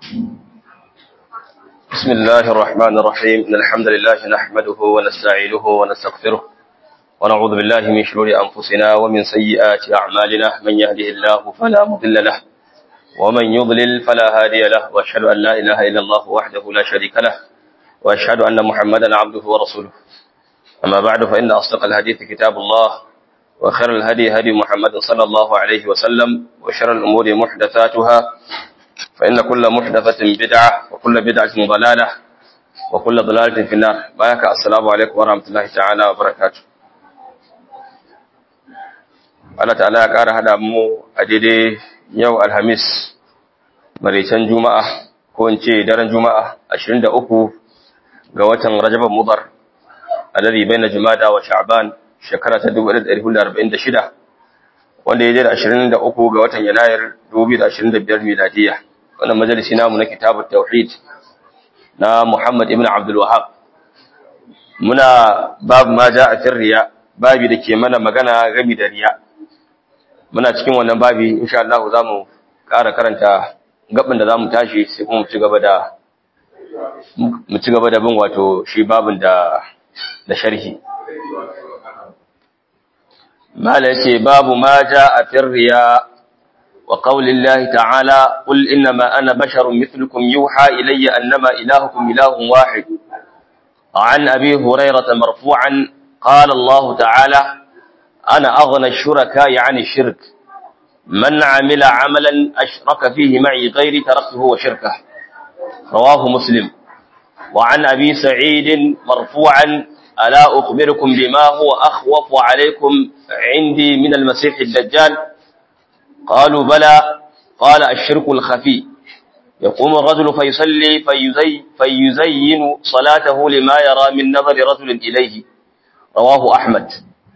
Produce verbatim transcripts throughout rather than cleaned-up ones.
بسم الله الرحمن الرحيم إن الحمد لله نحمده ونستعينه ونستغفره ونعوذ بالله من شرور أنفسنا ومن سيئات أعمالنا من يهده الله فلا مضل له ومن يضلل فلا هادي له وأشهد أن لا إله إلا الله وحده لا شريك له وأشهد أن محمدا عبده ورسوله أما بعد فإن أصدق الحديث كتاب الله وخير الهدي هدي محمد صلى الله عليه وسلم وشر الأمور محدثاتها فإن كل محدثة بدعة وكل بدعة ضلالة وكل ضلالة في النار بارك السلام عليكم ورحمة الله تعالى وبركاته Allah ta'ala ya ƙara haɗa mu a daidai yau Alhamis maraicen Juma'a ko in ce daren Juma'a ashirin da uku ga watan Rajab Mudhar alladhi baina Jumada wa Sha'ban shekara ta dubu ɗaya da ɗari hudu da arba'in da shida wanda ya je da ashirin da uku ga watan Yanayar dubu biyu da ashirin da biyar miladiya. Wannan majalisi namu na kitabut tauhid na Muhammad ibn Abdul Wahhab muna babu ma ja'a fi riya babi dake mana magana game da riya muna cikin wannan babi insha Allah zamu ƙara karanta gaban da zamu tashi sai kuma mu ci gaba da mu ci gaba da bin wato shi babin da da sharhi mala yace babu ma ja'a fi riya وقول الله تعالى قل إنما أنا بشر مثلكم يوحى إلي أنما إلهكم إله واحد عن أبي هريرة مرفوعا قال الله تعالى أنا أغنى الشركاء عن الشرك من عمل عملا أشرك فيه معي غيري تركته وشركه رواه مسلم وعن أبي سعيد مرفوعا ألا أخبركم بما هو أخوف عليكم عندي من المسيح الدجال قالوا بلى قال الشرك الخفي يقوم الرجل فيصلي فيزي فيزين صلاته لما يرى من نظر رجل إليه رواه أحمد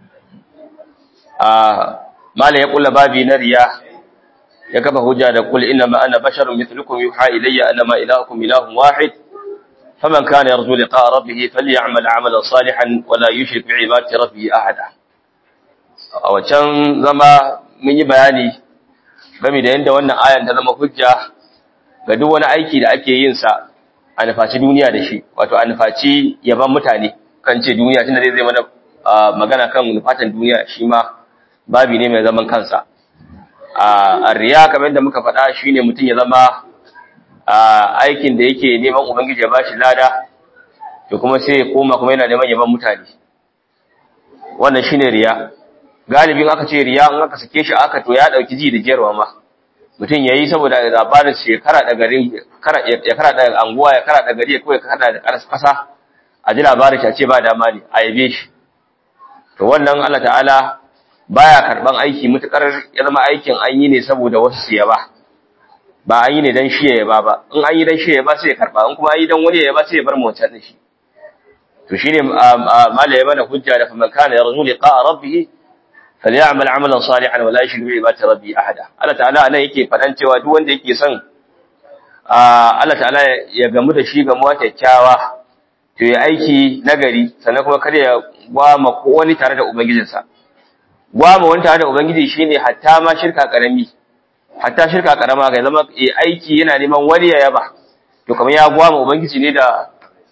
آه ما لا يقول بابي نريا يكفى هجا قل إنما أنا بشر مثلكم يوحى إلي أنما إلهكم إله واحد فمن كان يرجو لقاء ربه فليعمل عملا صالحا ولا يشرك بعبادة ربه أحدا أو كان زما من يبياني game da yanda wannan ayan ta zama hujja ga duk wani aiki da ake yin sa a nufaci duniya da shi wato a nufaci yaban mutane kan ce duniya tunda zai zai mana magana kan nufatan duniya shi ma babi ne mai zaman kansa a riya kamar yadda muka faɗa shine mutum ya zama aikin da yake neman ubangiji ya bashi lada to kuma sai ya koma kuma yana neman yaban mutane wannan shine riya galibin aka ce riya in aka sake shi aka to ya dauki ji da jerwa ma mutum yayi saboda labarin shekara da gari ya kara da anguwa ya kara da gari ko ya kara da kasa a ji labarin shi a ce ba dama ne a yabe shi to wannan Allah ta'ala baya karban aiki mutukar ya zama aikin an yi ne saboda wasu su yaba ba an yi ne dan shi ya yaba ba in an yi dan shi ya yaba sai ya karba in kuma an yi dan wani ya yaba sai ya bar mu wancan shi to shine malai mana hujja da faman kana yarju liqa rabbih falyamal amalan salihan wala yushrik bi ibadati rabbi ahada Allah ta'ala anan yake fadan cewa duk wanda yake son Allah ta'ala ya gamu da shi gamuwa kyakkyawa to ya aiki nagari sannan kuma kada ya gwama ko wani tare da ubangijinsa gwama wani tare da ubangiji shine hatta ma shirka karami hatta shirka karama ga zama aiki yana neman wani ya yaba to kamar ya gwama ubangiji ne da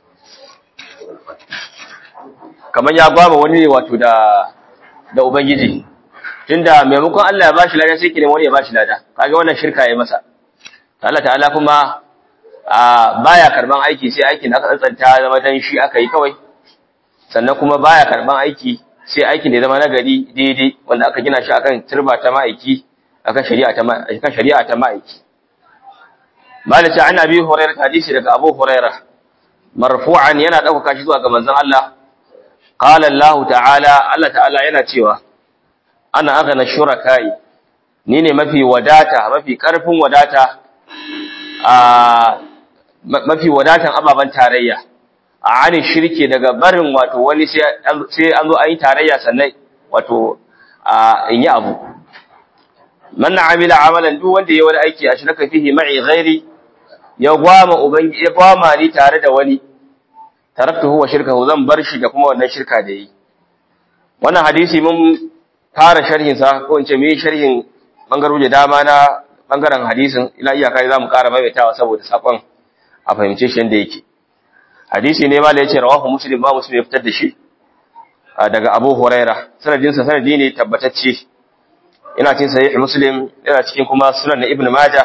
kamar ya gwama wani ne wato da da ubangiji tunda maimakon Allah ya bashi lada sai kine wani ya bashi lada kaga wannan shirka yayi masa Allah ta'ala kuma baya karban aiki sai aikin da aka tsantsanta zama dan shi aka yi kawai sannan kuma baya karban aiki sai aikin da ya zama nagari daidai wanda aka gina shi akan turba ta ma'aiki akan shari'a ta akan shari'a ta ma'aiki malaka an abi hurairah hadisi daga abu hurairah marfu'an yana dauka shi zuwa ga manzon Allah قال الله تعالى الله تعالى yana cewa ana aghna shurakai ni ne mafi wadata mafi karfin wadata a mafi wadatan ababan tarayya a ani shirke daga barin wato wani sai sai an zo an yi tarayya sannan wato in yi abu man amila amalan duk wanda yayi wani aiki a shirka fihi ma'i ghairi ya gwama ubangi ya gwama ni tare da wani taraktuhu wa shirkahu zan bar shi da kuma wannan shirka da yi wannan hadisi mun fara sharhin sa ko in ce me sharhin bangaroje dama na bangaren hadisin ila iyaka za mu ƙara maimaitawa saboda sakon a fahimce shi yadda yake. Hadisi ne ma da yace rawahu muslim ba muslim ya fitar da shi daga Abu Huraira, sanadin sa sanadi ne tabbatacce, ina cikin sahih Muslim, yana cikin kuma sunan na Ibn Majah.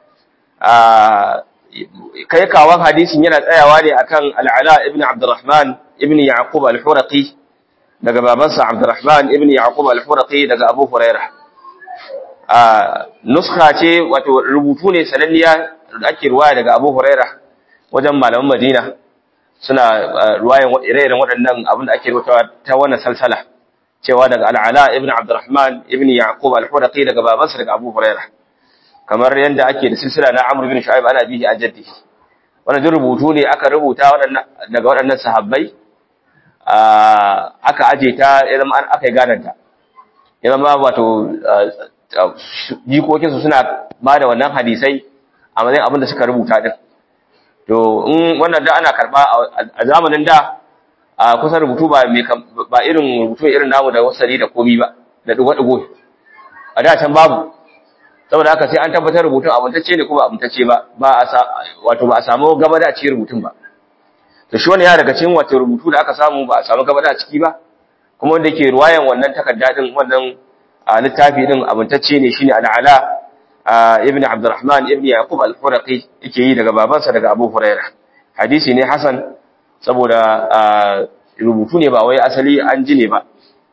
Kai kawan hadisin yana tsayawa ne akan Al-Ala ibn Abdurrahman ibn Yaqub al-Huraqi daga babansa Abdurrahman ibn Yaqub al-Huraqi daga Abu Huraira. Nuskha ce wato rubutu ne sananniya da ake ruwaya daga Abu Huraira wajen malaman Madina, suna ruwayan ire-iren waɗannan abin da ake rubutawa ta wannan salsala, cewa daga Al-Ala ibn Abdurrahman ibn Yaqub al-Huraqi daga babansa daga Abu Huraira, kamar yanda ake da silsila na Amr ibn Shu'aib ana bihi an jaddihi. Wannan duk rubutu ne aka rubuta waɗannan daga waɗannan sahabbai, aka aje ta ya zama aka yi gadanta, ya zama wato jikokinsu suna ba da wannan hadisai a matsayin abin da suka rubuta din. To in wannan da ana karba a zamanin da a kusan rubutu ba mai ba irin rubutu irin namu da wasali da komi ba da dugo-dugo, a da can babu, saboda haka sai an tabbatar rubutun abintacce ne kuma abintacce ba ba a wato ba a samu gaba da cikin rubutun ba. To shi wani ya daga cikin wato rubutu da aka samu ba a samu gaba da ciki ba, kuma wanda ke ruwayan wannan takarda din wannan littafi din abintacce ne, shine Al-Ala ibn Abdurrahman ibn Yaqub al-Huraqi yake yi daga babansa daga Abu Hurairah. Hadisi ne hasan saboda rubutu ne ba wai asali an ji ne ba.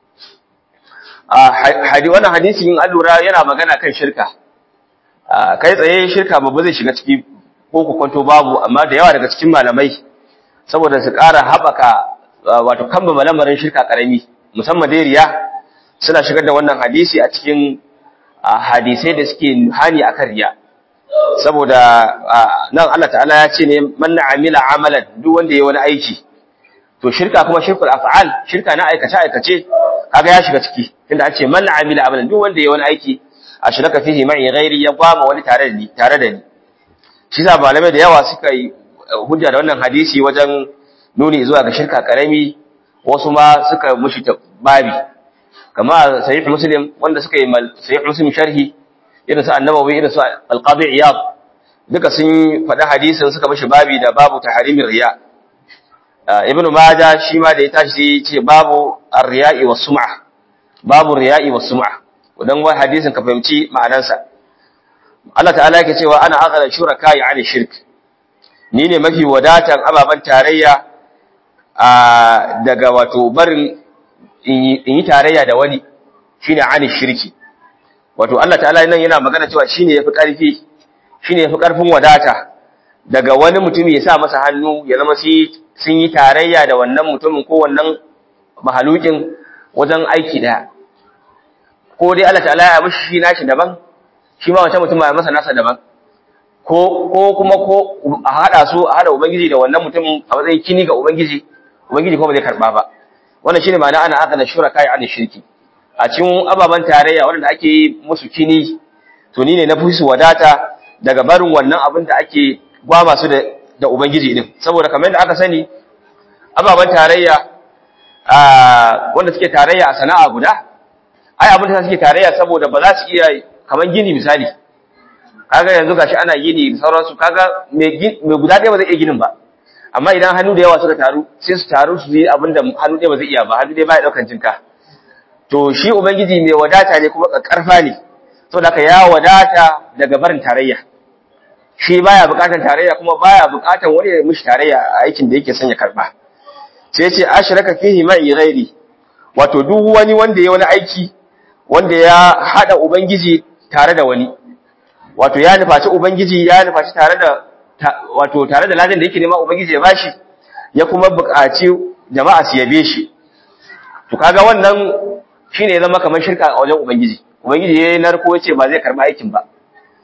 Hadi wannan hadisi in allura yana magana kan shirka. Kai tsaye shirka babba zai shiga ciki ko ku kwanto babu, amma da yawa daga cikin malamai saboda su ƙara haɓaka wato kamba lamarin shirka karami, musamman da riya, suna shigar da wannan hadisi a cikin hadisai da suke hani akan riya. Saboda nan Allah ta'ala ya ce ne man amila amalan, duk wanda yayi wani aiki. To shirka kuma shirkul af'al, shirka na aikace aikace, kaga ya shiga ciki, tunda an ce man amila amalan, duk wanda yayi wani aiki ashraka fihi ma'i ghairi, ya gwama wani tare da ni tare da ni. Shi sa malamai da yawa suka yi hujja da wannan hadisi wajen nuni zuwa ga shirka karami, wasu ma suka mushi babi, kama sahih Muslim wanda suka yi sahih Muslim sharhi irin su An-Nawawi irin su Al-Qadi Iyad, duka sun faɗa hadisin suka mishi babi da babu tahrimir riya. Ibn Majah shi ma da ya tashi ce babu ar-riya'i was-sum'a, babu riya'i was-sum'a, dan wai hadisin ka fahimci ma'anarsa. Allah ta'ala yake cewa ana aghna shuraka'i 'ani shirk, ni ne mafi wadatan ababan tarayya daga wato barin in yi tarayya da wani, shine 'ani shirki. Wato Allah ta'ala nan yana magana cewa shine yafi karfi, shine yafi karfin wadata daga wani mutum ya sa masa hannu ya zama shi sun yi tarayya da wannan mutumin ko wannan mahalukin wajen aiki daya. Ko dai Allah ta'ala ya mishi shi nashi daban, shi ma wancan mutum ya masa nasa daban, ko ko kuma ko a hada su a hada ubangiji da wannan mutumin a matsayin kini ga ubangiji, ubangiji kuma ba zai karba ba. Wannan shine ma'ana ana aka da shuraka ya ani shirki. A cikin ababan tarayya wanda ake yi musu kini, to ni ne na fi su wadata daga barin wannan abin da ake gwama su da da ubangiji din. Saboda kamar yadda aka sani ababan tarayya a wanda suke tarayya a sana'a guda, ai abin da suke tarayya saboda ba za su iya kamar gini misali. Kaga yanzu gashi ana gini da sauransu, kaga mai mai guda ɗaya ba zai iya ginin ba. Amma idan hannu da yawa suka taru sai su taru su yi abin da hannu ɗaya ba zai iya ba, hannu ɗaya ba ya ɗaukan jinka. To shi ubangiji mai wadata ne kuma ƙarfa ne, saboda haka ya wadata daga barin tarayya. Shi baya buƙatar tarayya kuma baya buƙatar wani ya mishi tarayya a aikin da yake son ya karɓa. Sai ce ashraka fihi ma'i ghairi, wato duk wani wanda ya wani aiki wanda ya hada ubangiji tare da wani, wato ya nufaci ubangiji ya nufaci tare da wato tare da ladan da yake nema ubangiji ya bashi, ya kuma buƙaci jama'a su yabe shi. To kaga wannan shine ya zama kamar shirka a wajen ubangiji. Ubangiji yayin narko yace ba zai karba aikin ba.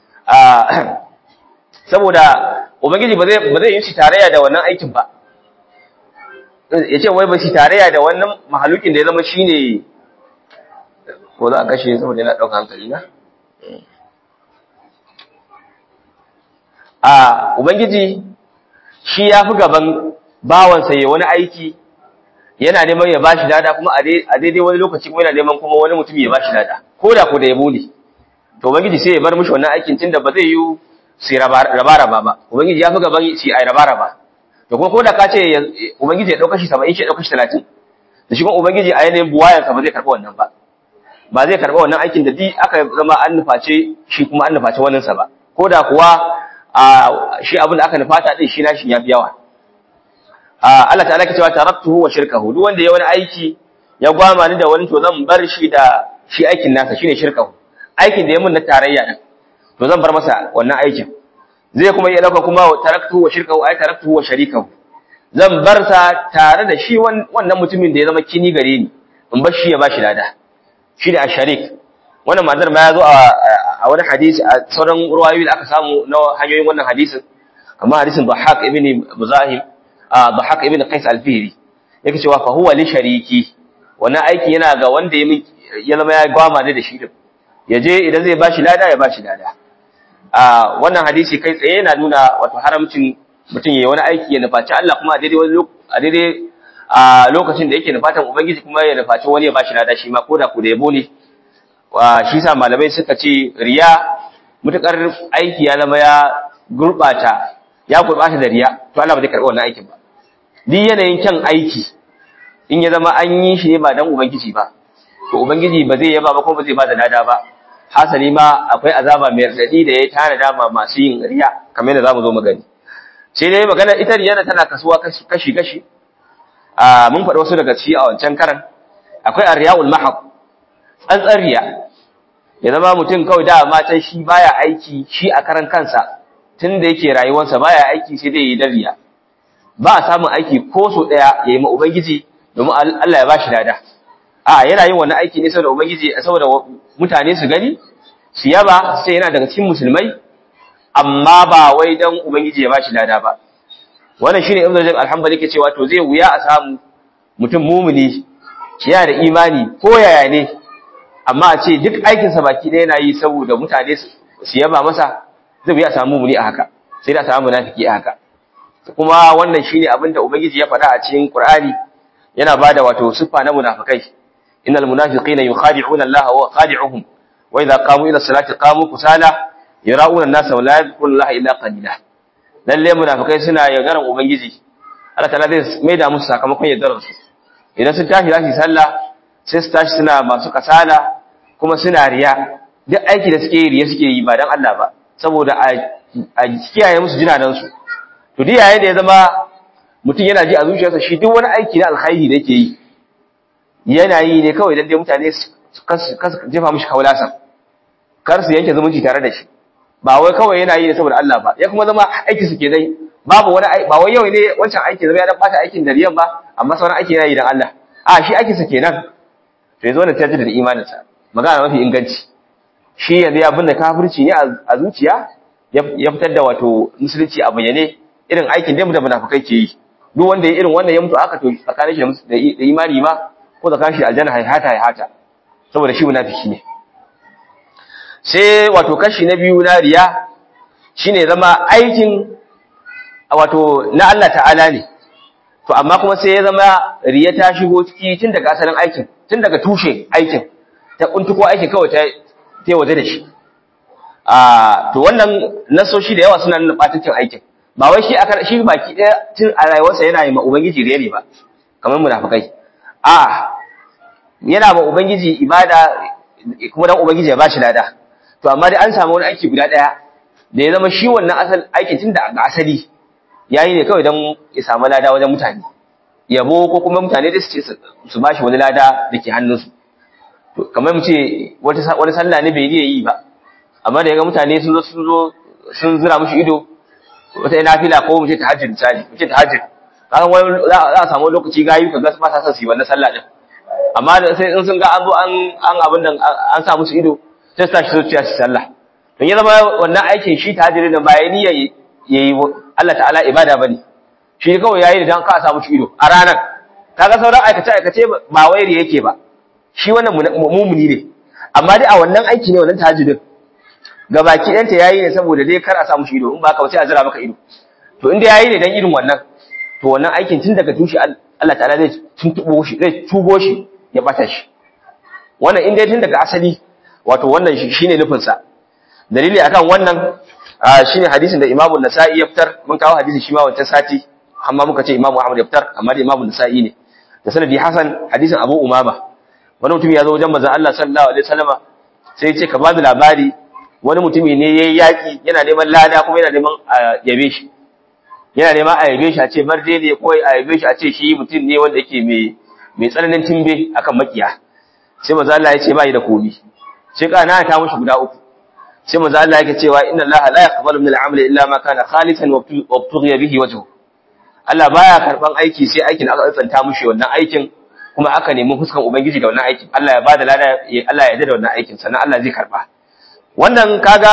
Ah saboda ubangiji ba zai ba zai yi shi tarayya da wannan aikin ba. Yace wai ba shi tarayya da wannan mahalukin da ya zama shine ko za a kashe saboda yana dauka hankali na. A ubangiji shi ya fi gaban bawansa ya wani aiki yana neman ya bashi lada, kuma a daidai wani lokaci kuma yana neman kuma wani mutum ya bashi lada, ko da ko da yabo ne. to ubangiji sai ya bar mishi wannan aikin tunda ba zai yi su raba raba ba ubangiji ya fi gaban shi ai raba raba to kuma ko da ka ce ubangiji ya dauka shi saba'in shi ya dauka shi talatin da shi kuma ubangiji a yanayin buwayansa ba zai karɓi wannan ba ba zai karɓi wannan aikin da di aka zama an nuface shi kuma an nuface waninsa ba ko da kuwa a shi abin da aka nufata din shi nashi ya fi yawa Allah ta'ala ke cewa taraktuhu wa shirkahu duk wanda ya wani aiki ya gwama ni da wani to zan bar shi da shi aikin nasa shine shirkahu aikin da ya mun na tarayya din to zan bar masa wannan aikin zai kuma iya dauka kuma taraktuhu wa shirkahu ay taraktuhu wa sharikahu zan bar sa tare da shi wannan mutumin da ya zama kini gare ni in bar shi ya bashi lada shi da asharik wannan madar ma ya zo a wani hadisi a sauran ruwayoyi da aka samu na hanyoyin wannan hadisin kamar hadisin Dhahhak ibn Muzahim a Dhahhak ibn Qais al-Fihri yake cewa fa huwa li shariki wannan aiki yana ga wanda ya zama ya gwama da shi din yaje idan zai bashi lada ya bashi lada a wannan hadisi kai tsaye yana nuna wato haramcin mutum yayi wani aiki ya nufaci Allah kuma a daidai wani a daidai a lokacin da yake nufatan ubangiji kuma ya nufaci wani ya bashi lada shi ma koda ku da yabo ne shi sa malamai suka ce riya mutakar aiki ya zama ya gurbata ya gurbata da riya to Allah ba zai karɓi wannan aikin ba duk yanayin kyan aiki in ya zama an yi shi ne ba dan ubangiji ba to ubangiji ba zai yaba ba kuma ba zai ba da lada ba hasali ma akwai azaba mai radadi da ya tana dama masu yin riya kamar yadda zamu zo mu gani sai dai magana ita riya tana kasuwa kashi kashi a mun faɗa wasu daga ciki a wancan karan akwai ar-riyaul mahab tsantsar riya ya zama mutum kawai da matan shi baya aiki shi a karan kansa tunda yake rayuwarsa baya aiki sai dai yi dan riya ba a samun aiki ko so daya yayi ma ubangiji domin Allah ya bashi lada a yana yin wannan aiki ne saboda ubangiji saboda mutane su gani su yaba sai yana daga cikin musulmai amma ba wai dan ubangiji ya bashi lada ba wannan shine ibnu rajab alhamdulillah yake cewa to zai wuya a samu mutum mumuni yana da imani ko yaya ne amma a ce duk aikin sa baki da yana yi saboda mutane su yaba masa zai wuya a samu mumuni a haka sai da samu munafiki a haka kuma wannan shine abinda ubangiji ya faɗa a cikin Qur'ani yana bada wato siffa na munafikai innal munafiqina yukhadi'una Allah wa khadi'uhum wa idha qamu ila salati qamu kusala yara'una an-nasa wa la yadhkuruna Allah illa qalila lalle munafikai suna yagaran ubangiji Allah ta'ala zai maida musu sakamakon yaddarar su idan sun tashi zasu sallah sai su tashi suna masu kasala kuma suna riya duk aiki da suke yi riya suke yi ba dan Allah ba saboda a kiyaye musu jinanan su to duk yayin da ya zama mutum yana ji a zuciyarsa shi duk wani aiki na alkhairi da yake yi yana yi ne kawai dan dai mutane su jefa mishi kaulasa kar su yanke zumunci tare da shi ba wai kawai yana yi ne saboda Allah ba ya kuma zama aiki su ke dai babu wani ba wai yau ne wancan aiki zama ya dan bata aikin da riyan ba amma sauran aiki yana yi dan Allah a shi aiki su kenan to yazo da tajid da imanin sa magana mafi inganci shi yanzu ya binne kafirci ne a zuciya ya fitar da wato musulunci a bayyane irin aikin da munafikai ke yi duk wanda ya irin wannan ya mutu aka to tsakanin shi da imani ma ko tsakanin shi aljanna hayata hayata saboda shi munafiki ne sai wato kashi na biyu na riya shine zama aikin wato na Allah ta'ala ne to amma kuma sai ya zama riya ta shigo ciki tun daga asalin aikin tun daga tushe aikin ta kuntuko aikin kawai ta ta waje da shi a to wannan nasoshi da yawa suna nuna batucin aikin ba wai shi aka shi baki daya tun a rayuwarsa yana yi ma ubangiji riya ne ba kamar munafikai a yana ma ubangiji ibada kuma dan ubangiji ya bashi lada to amma dai an samu wani aiki guda daya da ya zama shi wannan asal aikin tun da ga asali yayi ne kawai dan ya samu lada wajen mutane yabo ko kuma mutane da su ce su bashi wani lada dake hannunsu to kamar mu ce wata wani sallah ne bai yi ba amma da yaga mutane sun zo sun zo sun zura mishi ido wata nafila ko mu ce tahajjud misali mu ce tahajjud kaga wani za a samu lokaci gayu kaga ba sa son su yi wannan sallah din amma sai in sun ga an zo an an abin nan an sa musu ido sai su tashi su ci sallah don ya zama wannan aikin shi tahajjud da ba yayi yayi yayi Allah ta'ala ibada bane shi kawai yayi dan ka sa musu ido a ranar kaga sauran aikace aikace ba wai riya yake ba shi wannan mumuni ne amma dai a wannan aiki ne wannan tahajjud gabaki ɗanta yayi ne saboda dai kar a sa musu ido in ba ka sai a zira maka ido to inda yayi ne dan irin wannan to wannan aikin tun daga tushe Allah ta'ala zai tuntubo shi zai tugo shi ya bata shi wannan inda tun daga asali wato wannan shine nufin sa dalili akan wannan shine hadisin da Imam An-Nasa'i ya fitar, mun kawo hadisi shi ma wancan sati amma muka ce Imam Ahmad ya fitar amma da Imam An-Nasa'i ne da sanadi hasan, hadisin Abu Umama. Wani mutum ya zo wajen manzon Allah sallallahu alaihi wasallama sai ya ce ka ba da labari, wani mutumi ne yayi yaki yana neman lada kuma yana neman yabe shi, yana neman a yabe shi a ce marje ne ko a yabe shi a ce shi mutum ne wanda yake mai mai tsananin timbe akan makiya. Sai manzon Allah ya ce bai da komi, sai kana ta mushi guda uku. Sai manzon Allah yake cewa inna Allah la yaqbalu min al-amali illa ma kana khalisan wa tughiya bihi wajhu. Allah baya karban aiki sai aikin aka tsanta mushi wannan aikin kuma aka nemi fuskan ubangiji da wannan aikin. Allah ya bada lada, Allah ya yarda da wannan aikin sannan Allah zai karba. Wannan kaga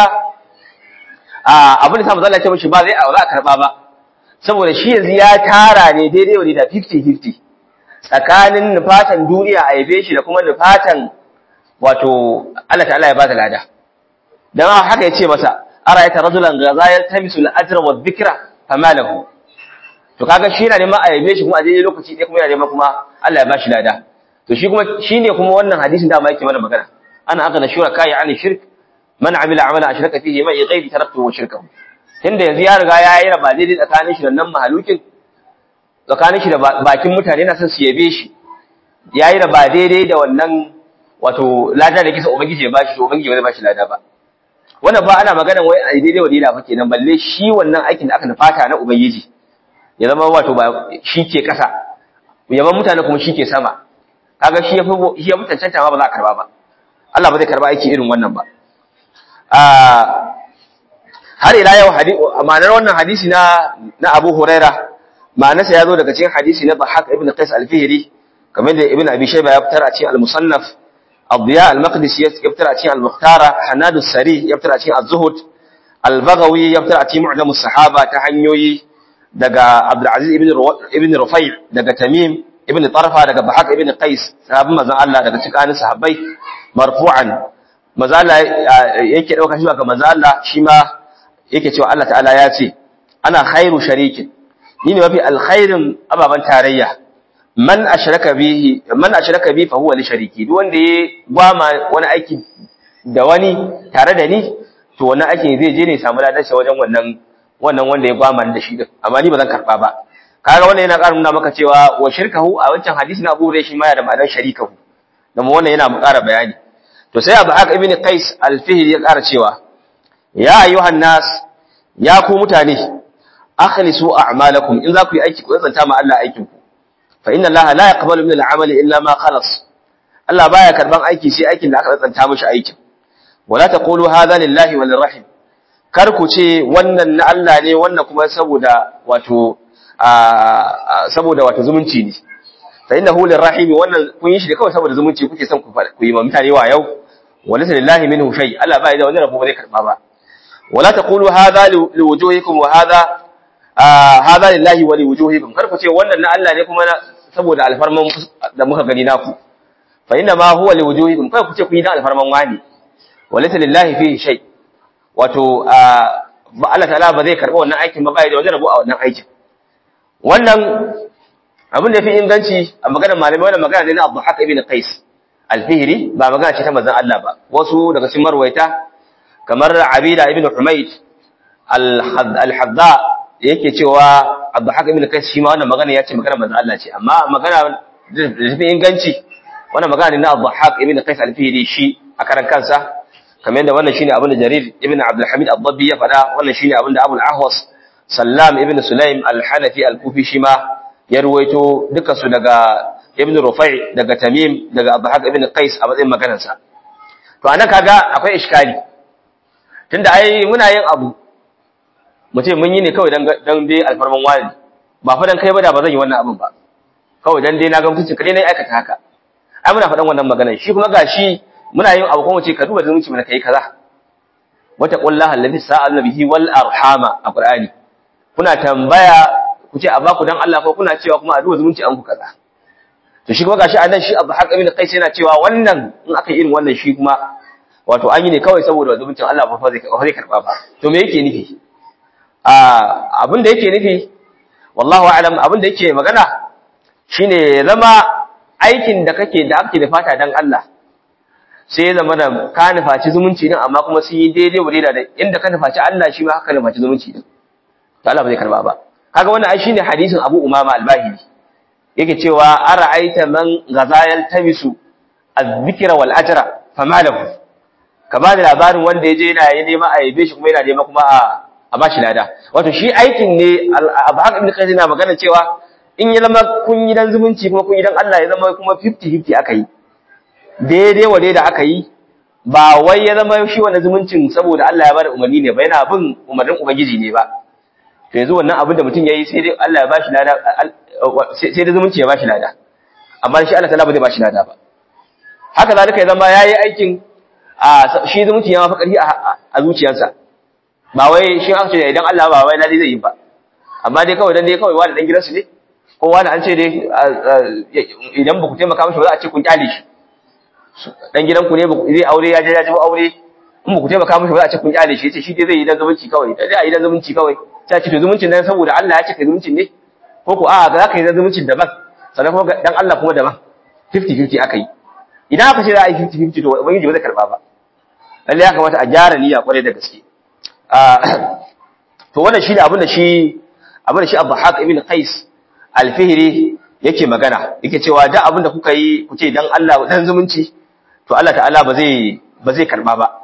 a abin da sa manzo Allah ya ce mishi ba zai za a karba ba, saboda shi yanzu ya tara ne daidai wani da fifty fifty tsakanin nufatan duniya a yabe shi da kuma nufatan wato Allah ta'ala ya bada lada. Dan haka yace masa ara'aita rajulan ghazayal tamisu al-ajra wa dhikra fama lahu. To kaga shi yana neman a yabe shi kuma a daidai lokaci ɗaya kuma yana neman kuma Allah ya bashi lada. To shi kuma shine kuma wannan hadisin da ma yake mana magana, ana aka da shuraka ya ani shirk man amila amalan ashraka fihi ma ghairi taraktuhu wa shirkahu. Tunda yanzu ya riga ya yi raba daidai tsakanin shi da nan mahalukin, tsakanin shi da bakin mutane yana son su yabe shi, ya yi raba daidai da wannan wato lada da kisa ubangiji ya bashi, to ubangiji ba zai bashi lada ba. Wannan ba ana magana wai a daidai wa daidai fa kenan, balle shi wannan aikin da aka nufata na ubangiji ya zama wato ba shi ke kasa, yaban mutane kuma shi ke sama. Kaga shi yafi shi ya mutancanta ma ba za a karba ba. Allah ba zai karba aiki irin wannan ba. Har ila yau ma'anar wannan hadisi na na Abu Huraira, ma'anarsa ya zo daga cikin hadisi na Dhahhak ibn Qais al-Fihri, kamar da Ibn Abi Shayba ya fitar a cikin al-Musannaf, Ad-Diya al-Maqdisi ya fitar a cikin al-Mukhtara, Hanad as-Sari ya fitar a cikin az-Zuhud, al-Baghawi ya fitar a cikin Mu'jam as-Sahaba ta hanyoyi daga Abdul Aziz ibn ibn Rufai, daga Tamim ibn Tarfa, daga Dhahhak ibn Qais, sahabban manzon Allah daga cikin sahabbai, marfu'an manzon Allah yake dauka shi ga manzon Allah, shi ma yake cewa Allah ta'ala ya ce ana khairu sharikin, ni ne mafi alkhairin ababan tarayya, man ashraka bihi man ashraka bi fa huwa li shariki, duk wanda ya gwama wani aiki da wani tare da ni, to wannan aikin zai je ne samu ladan sa wajen wannan wannan wanda ya gwama da shi din, amma ni ba zan karba ba. Kaga wannan yana ƙara nuna maka cewa wa shirkahu a wancan hadisi na Abu Hurairah shi ma ya da ma'anar sharikahu, dan wannan yana mu ƙara bayani. To sai Abu Haq ibn Qais al-Fihri ya ƙara cewa ya ayyuhan nas, ya ku mutane, akhlisu a'malakum, in za ku yi aiki ku tsanta ma Allah aikin ku, fa inna Allah la yaqbalu min al-amali illa ma khalas. Allah baya karban aiki sai aikin da aka tsanta mishi aikin. Wala taqulu hadha lillahi wa lirrahim, kar ku ce wannan na Allah ne wannan kuma saboda wato saboda wato zumunci ne. Fa innahu lirrahim, wannan kun yi shi da kawai saboda zumunci kuke son ku yi ma mutane wa yau. Wala lillahi minhu shay, Allah baya da wani rabo ba zai karba ba. ولا تقولوا هذا لوجوهكم وهذا هذا لله ولوجوهكم, kar ku ce wannan na Allah ne kuma saboda alfarman da muka gani naku. Fa inna ma huwa liwujuhikum, kar ku ce ku yi da alfarman wani, walaysa lillahi fihi shay, wato ba Allah ta'ala ba zai karba wannan aikin ba, bai da wani rabo a wannan aikin. Wannan abin da fi inganci a maganar malamai, wannan magana ne na Abu Haq ibn Qais al-Fihri, ba magana ce ta manzon Allah ba. Wasu daga cikin marwayata kamar Abida ibn Humayd al-Hadda yake cewa Abu Haq ibn Qais shi ma wannan magana ya ce magana manzon Allah ce, amma magana da tafi inganci wannan magana ne na Abu Haq ibn Qais al-Fihri shi a karan kansa, kamar yadda wannan shine abin da Jarir ibn Abdul Hamid ad-Dabbi ya faɗa, wannan shine abin da Abu al-Ahwas Sallam ibn Sulaim al-Hanafi al-Kufi shi ma ya ruwaito duka su daga Ibn Rufai, daga Tamim, daga Abu Haq ibn Qais a matsayin maganarsa. To anan kaga akwai iskali, tunda ai muna yin abu mu ce mun yi ne kawai dan dan dai alfarman wani, ba fa dan kai ba da ba zan yi wannan abin ba, kawai dan dai na ga mutunci kare na aikata haka. Ai muna faɗan wannan maganar, shi kuma gashi muna yin abu kuma ce ka duba zumunci mana kai kaza, wata qullaha allazi sa'alna bihi wal arhama a Qur'ani. Kuna tambaya ku ce a baku dan Allah, ko kuna cewa kuma a duba zumunci an ku kaza. To shi kuma gashi anan shi Abu Haq ibn Qais yana cewa wannan in aka yi irin wannan shi kuma wato an yi ne kawai saboda zumuncin Allah ba fa zai karba ba. To me yake nufi? Ah abin da yake nufi wallahu a'lam, abin da yake magana shine zama aikin da kake da ake da fata dan Allah sai ya zama da ka nufaci zumunci din amma kuma sun yi daidai wa daidai da inda ka nufaci Allah shi ma haka nufaci zumunci din to Allah ba zai karba ba kaga wannan ai shine hadisin Abu Umama al-Bahili yake cewa ara'aita man ghazayal tamisu az-zikra wal ajra fama lahu ka ba da labarin wanda yaje yana yi nema a yabe shi kuma yana nema kuma a a bashi lada wato shi aikin ne Abu Haq ibn Qayyim na magana cewa in ya zama kun yi dan zumunci kuma kun yi dan Allah ya zama kuma fifty fifty aka yi daidai wa daidai aka yi ba wai ya zama shi wannan zumuncin saboda Allah ya bada umarni ne ba yana bin umarnin ubangiji ne ba to yanzu wannan abin da mutum yayi sai dai Allah ya bashi lada sai dai zumunci ya bashi lada amma shi Allah ta'ala ba zai bashi lada ba haka zalika ya zama yayi aikin a shi zumunci ya mafi karfi a zuciyarsa ba wai shi aka ce idan Allah ba wai ladi zai yi ba amma dai kawai dan dai kawai wani dan gidansu ne ko wani an ce dai idan ba ku taimaka mishi ba za a ce kun kyale shi dan gidanku ne zai aure ya je ya ji aure in ba ku taimaka mishi ba za a ce kun kyale shi yace shi dai zai yi dan zumunci kawai dai a yi dan zumunci kawai sai a ce to zumuncin dan saboda Allah ya ce kai zumuncin ne ko ko a za ka yi dan zumuncin daban sannan kuma dan Allah kuma daban fifty fifty aka yi idan aka ce za a yi fifty fifty to ubangiji ba zai karba ba lalle ya kamata a gyara niyya kwarai da gaske to wannan shine abin da shi abin da shi Abu Haq ibn Qais al-Fihri yake magana yake cewa da abin da kuka yi ku ce dan Allah dan zumunci to Allah ta'ala ba zai ba zai karba ba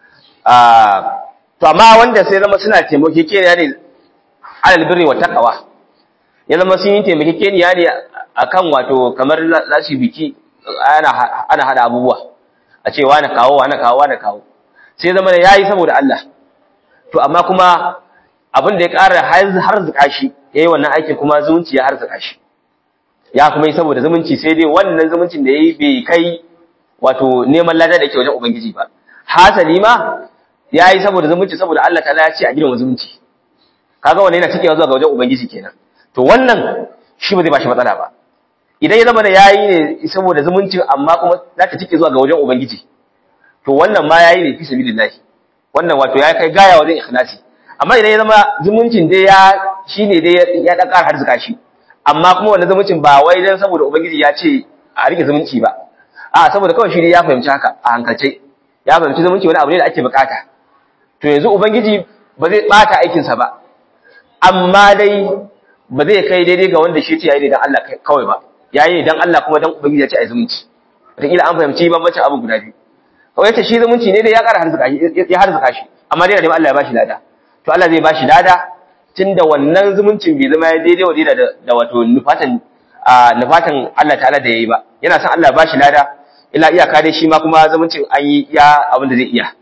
to amma wanda sai zama suna taimakekeniya ne alal birri wa taqwa ya zama sun yi taimakekeniya ne akan wato kamar za su biki ana ana hada abubuwa a ce wani kawo wani kawo wani kawo sai zama yayi saboda Allah to amma kuma abin da ya ƙara har zuka shi yayi wannan aikin kuma zumunci ya har zuka shi ya kuma yi saboda zumunci sai dai wannan zumuncin da yayi bai kai wato neman lada da ke wajen ubangiji ba hasali ma yayi saboda zumunci saboda Allah ta'ala ya ce a gidan zumunci kaga wannan yana cikewa zuwa ga wajen ubangiji kenan to wannan shi ba zai bashi matsala ba idan ya zama da yayi ne saboda zumuncin amma kuma za ta cike zuwa ga wajen ubangiji to wannan ma yayi ne fi sabilillah wannan wato ya kai gaya wajen ikhlasi amma idan ya zama zumuncin dai ya shine dai ya dan ƙara harzuka shi amma kuma wannan zumuncin ba wai dan saboda ubangiji ya ce a rike zumunci ba a saboda kawai shi ne ya fahimci haka a hankalce ya fahimci zumunci wani abu ne da ake bukata to yanzu ubangiji ba zai bata aikin sa ba amma dai ba zai kai daidai ga wanda shi ce yayi dan Allah kawai ba yayi dan Allah kuma dan ubangiji ya ce ai zumunci wataƙila an fahimci bambancin abu guda biyu kawai yace shi zumunci ne dai ya ƙara harzuka shi ya harzuka shi amma dai da Allah ya bashi lada to Allah zai bashi lada tunda wannan zumuncin bai zama daidai wa daidai da wato nufatan nufatan Allah ta'ala da yayi ba yana son Allah ya bashi lada illa iyaka dai shi ma kuma zumuncin an yi ya abin da zai iya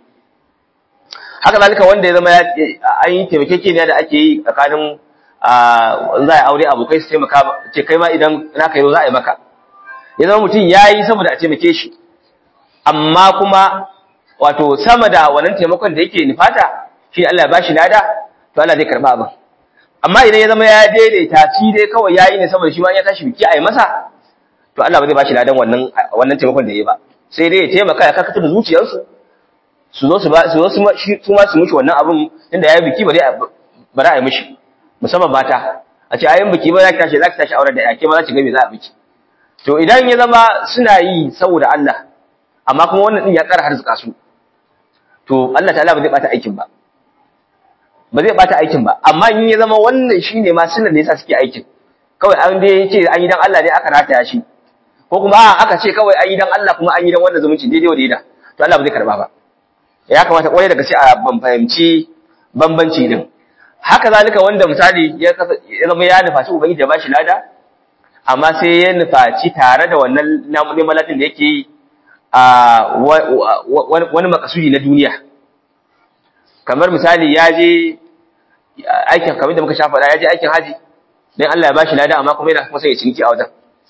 haka zalika wanda ya zama an yi taimakekeniya da ake yi tsakanin za a aure abokai su taimaka ce kai ma idan naka yi za a yi maka ya zama mutum ya yi saboda a taimake shi amma kuma wato sama da wannan taimakon da yake nufata shi Allah ya bashi lada to Allah zai karba abin amma idan ya zama ya daidaita shi dai kawai yayi ne saboda shi ma ya tashi biki a yi masa to Allah ba zai bashi ladan wannan wannan taimakon da yayi ba sai dai ya taimaka ya karkata da zuciyarsu su zo su ba su zo su ma su mushi wannan abin inda yayi biki ba dai ba za a yi mishi musamman mata a ce ayin biki ba za ki tashi za ki tashi aure da yake ba za ki ga me za a biki to idan ya zama suna yi saboda Allah amma kuma wannan din ya ƙara harzuka su to Allah ta'ala ba zai bata aikin ba ba zai bata aikin ba amma in ya zama wannan shine ma sunan ne yasa suke aikin kawai an dai ce an yi dan Allah ne aka rataya shi ko kuma aka ce kawai an yi dan Allah kuma an yi dan wannan zumunci daidai wa daida to Allah ba zai karba ba ya kamata kwarai daga sai a ban fahimci bambanci din haka zalika wanda misali ya zama ya nufaci ubangiji ya bashi lada amma sai ya nufaci tare da wannan neman latin da yake yi a wani makasudi na duniya kamar misali ya je aikin kamar da muka sha faɗa ya je aikin haji dan Allah ya bashi lada amma kuma yana kuma sai ya ciniki a wajen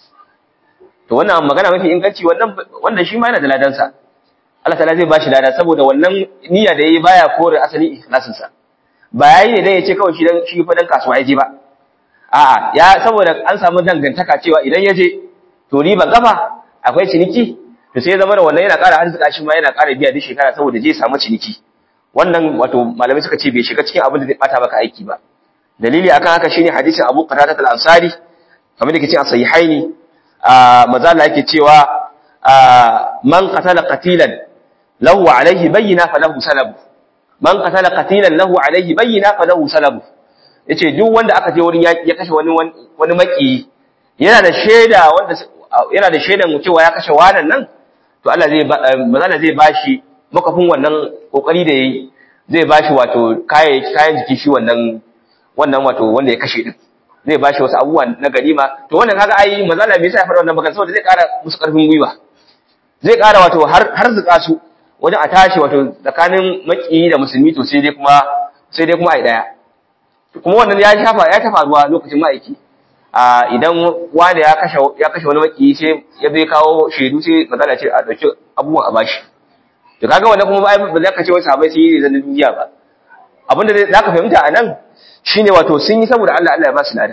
to wannan magana mafi inganci wannan wanda shi ma yana da ladansa Allah ta'ala zai bashi lada saboda wannan niyya da yayi baya kore asali ikhlasin sa ba yayi ne dan yace kawai shi dan shi fa dan kasuwa yaje ba a'a ya saboda an samu dangantaka cewa idan yaje to riba gaba akwai ciniki to sai zama da wannan yana ƙara arzika shi ma yana ƙara biya duk shekara saboda je samu ciniki wannan wato malamai suka ce bai shiga cikin abin da zai bata maka aiki ba dalili akan haka shine hadisin Abu Qatadah al-Ansari kamar da ke cikin sahihaini a mazalla yake cewa man qatala qatilan lahu alayhi bayyina falahu salabu man qatala qatilan lahu alayhi bayyina falahu salabu yace duk wanda aka je wurin ya kashe wani wani maki yana da shaida wanda yana da shaidan cewa ya kashe wannan nan to Allah zai bazala zai bashi makafin wannan kokari da yayi zai bashi wato kayan kayan jiki shi wannan wannan wato wanda ya kashe din zai bashi wasu abubuwa na ganima to wannan kaga ai mazala me yasa ya fara wannan magana saboda zai kara musu karfin gwiwa zai kara wato har har zuka su wajen a tashi wato tsakanin maki da musulmi to sai dai kuma sai dai kuma ai daya kuma wannan ya shafa ya tafa ruwa lokacin ma'aiki a idan wanda ya kashe ya kashe wani maki sai ya bai kawo shedu sai mazala ce a dauki abubuwan a bashi to kaga wannan kuma ba za ka ce wai sahabbai sun yi zan duniya ba abinda za ka fahimta anan shine wato sun yi saboda Allah Allah ya ba su lada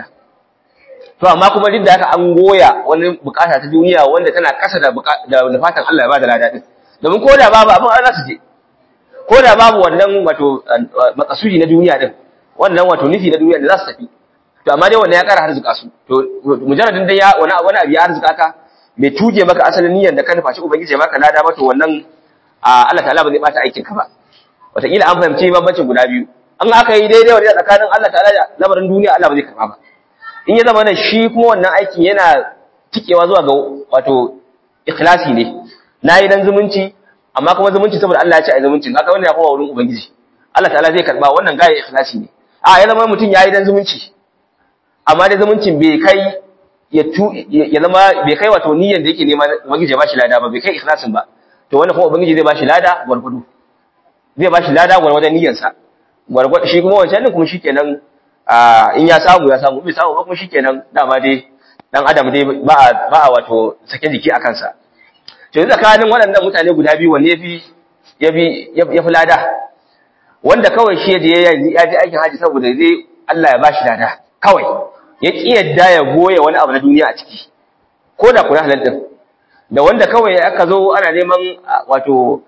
to amma kuma duk da haka an goya wani bukata ta duniya wanda tana kasa da da fatan Allah ya ba da lada din domin ko da babu abin Allah su je ko da babu wannan wato makasudi na duniya din wannan wato nufi na duniya da za su tafi to amma dai wannan ya kara harzuka su to mujarradin dai ya wani wani abu ya harzuka ka bai tuje maka asalin niyyar da ka nufa shi ubangiji ya maka lada ba to wannan Allah ta'ala ba zai bata aikin ka ba wataƙila an fahimci bambancin guda biyu an aka yi daidai wani tsakanin Allah ta'ala da lamarin duniya Allah ba zai karba ba in ya zama na shi kuma wannan aikin yana tikewa zuwa ga wato ikhlasi ne nayi dan zumunci amma kuma zumunci saboda Allah ya ce ai zumunci haka wannan ya kuma wurin ubangiji Allah ta'ala zai karba wannan gaya ikhlasi ne a ya zama mutum yayi dan zumunci amma da zumuncin bai kai ya tu ya zama bai kai wato niyyar da yake nema ubangiji ya bashi lada ba bai kai ikhlasin ba to wannan kuma ubangiji zai bashi lada gwargwado zai bashi lada gwargwadon niyyarsa gwargwado shi kuma wancan ne kuma shikenan in ya samu ya samu bai samu ba kuma shikenan dama dai dan adam dai ba ba wato sake jiki a kansa to yanzu tsakanin waɗannan mutane guda biyu wanne yafi yafi yafi lada wanda kawai shi da ya ji aikin haji saboda zai Allah ya bashi lada kawai ya ki yadda ya goye wani abu na duniya a ciki ko da kuna halal din da wanda kawai aka zo ana neman wato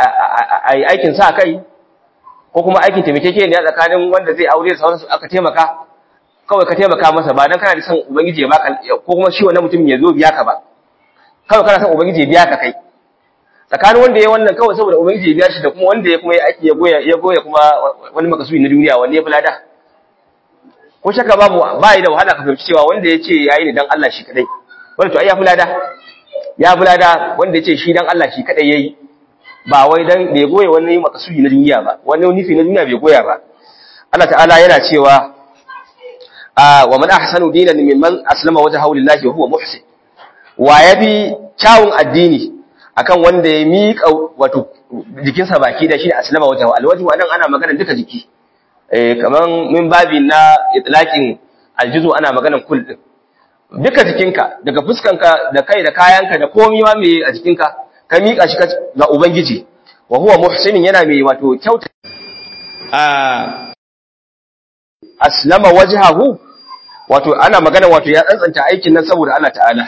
ai aikin sa kai ko kuma aikin taimakeke ne a tsakanin wanda zai aure da sauransu aka taimaka kawai ka taimaka masa ba dan kana da san ubangiji ya baka ko kuma shi wannan mutumin ya zo biya ka ba kawai kana san ubangiji ya biya ka kai tsakanin wanda ya wannan kawai saboda ubangiji ya biya shi da kuma wanda ya kuma ya aiki ya goya ya goya kuma wani makasudi na duniya wanne ya fulada ko shaka babu ba yi da wahala ka fahimci cewa wanda ya ce yayi ne dan Allah shi kadai wanda to ai ya fulada ya fulada wanda ya ce shi dan Allah shi kadai yayi ba wai dan bai goye wani makasudi na duniya ba wani nufi na duniya bai goya ba Allah ta'ala yana cewa wa man ahsanu dinan mimman aslama wajhahu lillahi wa huwa muhsin wa yabi kyawun addini akan wanda ya miƙa wato jikinsa baki da shi aslama wajhahu alwajhu anan ana magana duka jiki eh kaman min babi na itlaqin aljuzu ana magana kul din duka jikinka daga fuskanka da kai da kayanka da komai ma me a jikinka ka miƙa shi ga ubangiji wa huwa muhsinin yana mai wato kyauta a aslama wajhahu wato ana magana wato ya tsantsanta aikin nan saboda Allah ta'ala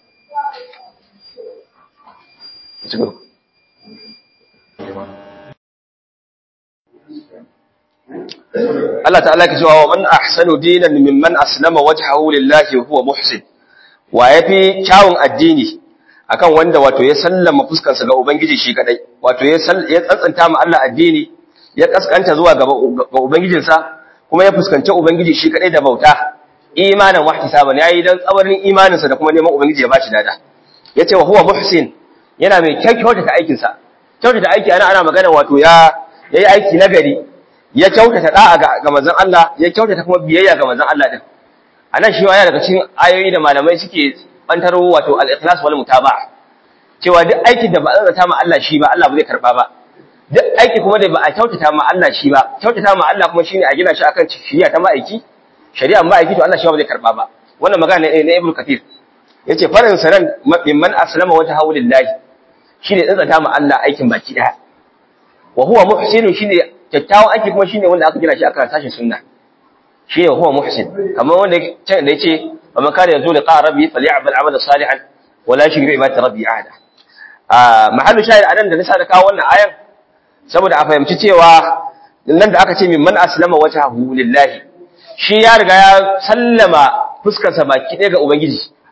Allah ta'ala ke cewa wa man ahsanu dinan mimman aslama wajhahu lillahi wa huwa muhsin wa yafi kyawun addini akan wanda wato ya sallama fuskarsa ga ubangiji shi kadai wato ya ya tsantsanta ma Allah addini ya kaskanta zuwa ga ubangijinsa kuma ya fuskanci ubangiji shi kadai da bauta imanan wahtisaban yayi dan tsabarin imaninsa da kuma neman ubangiji ya bashi dada yace wa huwa muhsin yana mai kyautata aikin sa kyautata aiki ana ana magana wato ya yayi aiki nagari ya kyautata da'a ga, ga manzon Allah ya kyautata kuma biyayya ga manzon Allah din anan shi ma yana daga cikin ayoyi da malamai suke bantaro wato al-ikhlas wal mutaba'a cewa duk aikin da ba a zata ma Allah shi ba Allah ba zai karba ba duk aiki kuma da ba a kyautata ma Allah shi ba kyautata ma Allah kuma shine a gina shi akan shari'a ta ma'aiki shari'a ma'aiki to Allah shi ba zai karba ba wannan magana ne na Ibn Kathir yace farin sanan mimman aslama wajha lillahi shine tsantsanta ma Allah aikin baki daya wa huwa muhsin shine kyakkyawan aiki kuma shine wanda aka gina shi akan sashin sunna shine huwa muhsin kamar wanda can da yace wa man kana yanzu liqa rabbi falya'mal 'amalan salihan wa la yushrik bi ibadati rabbi ahada a mahallu shahid anan da nisa da kawo wannan ayan saboda a fahimci cewa nan da aka ce mimman aslama wajhahu lillahi shi ya riga ya sallama fuskar sa baki ɗaya ga ubangiji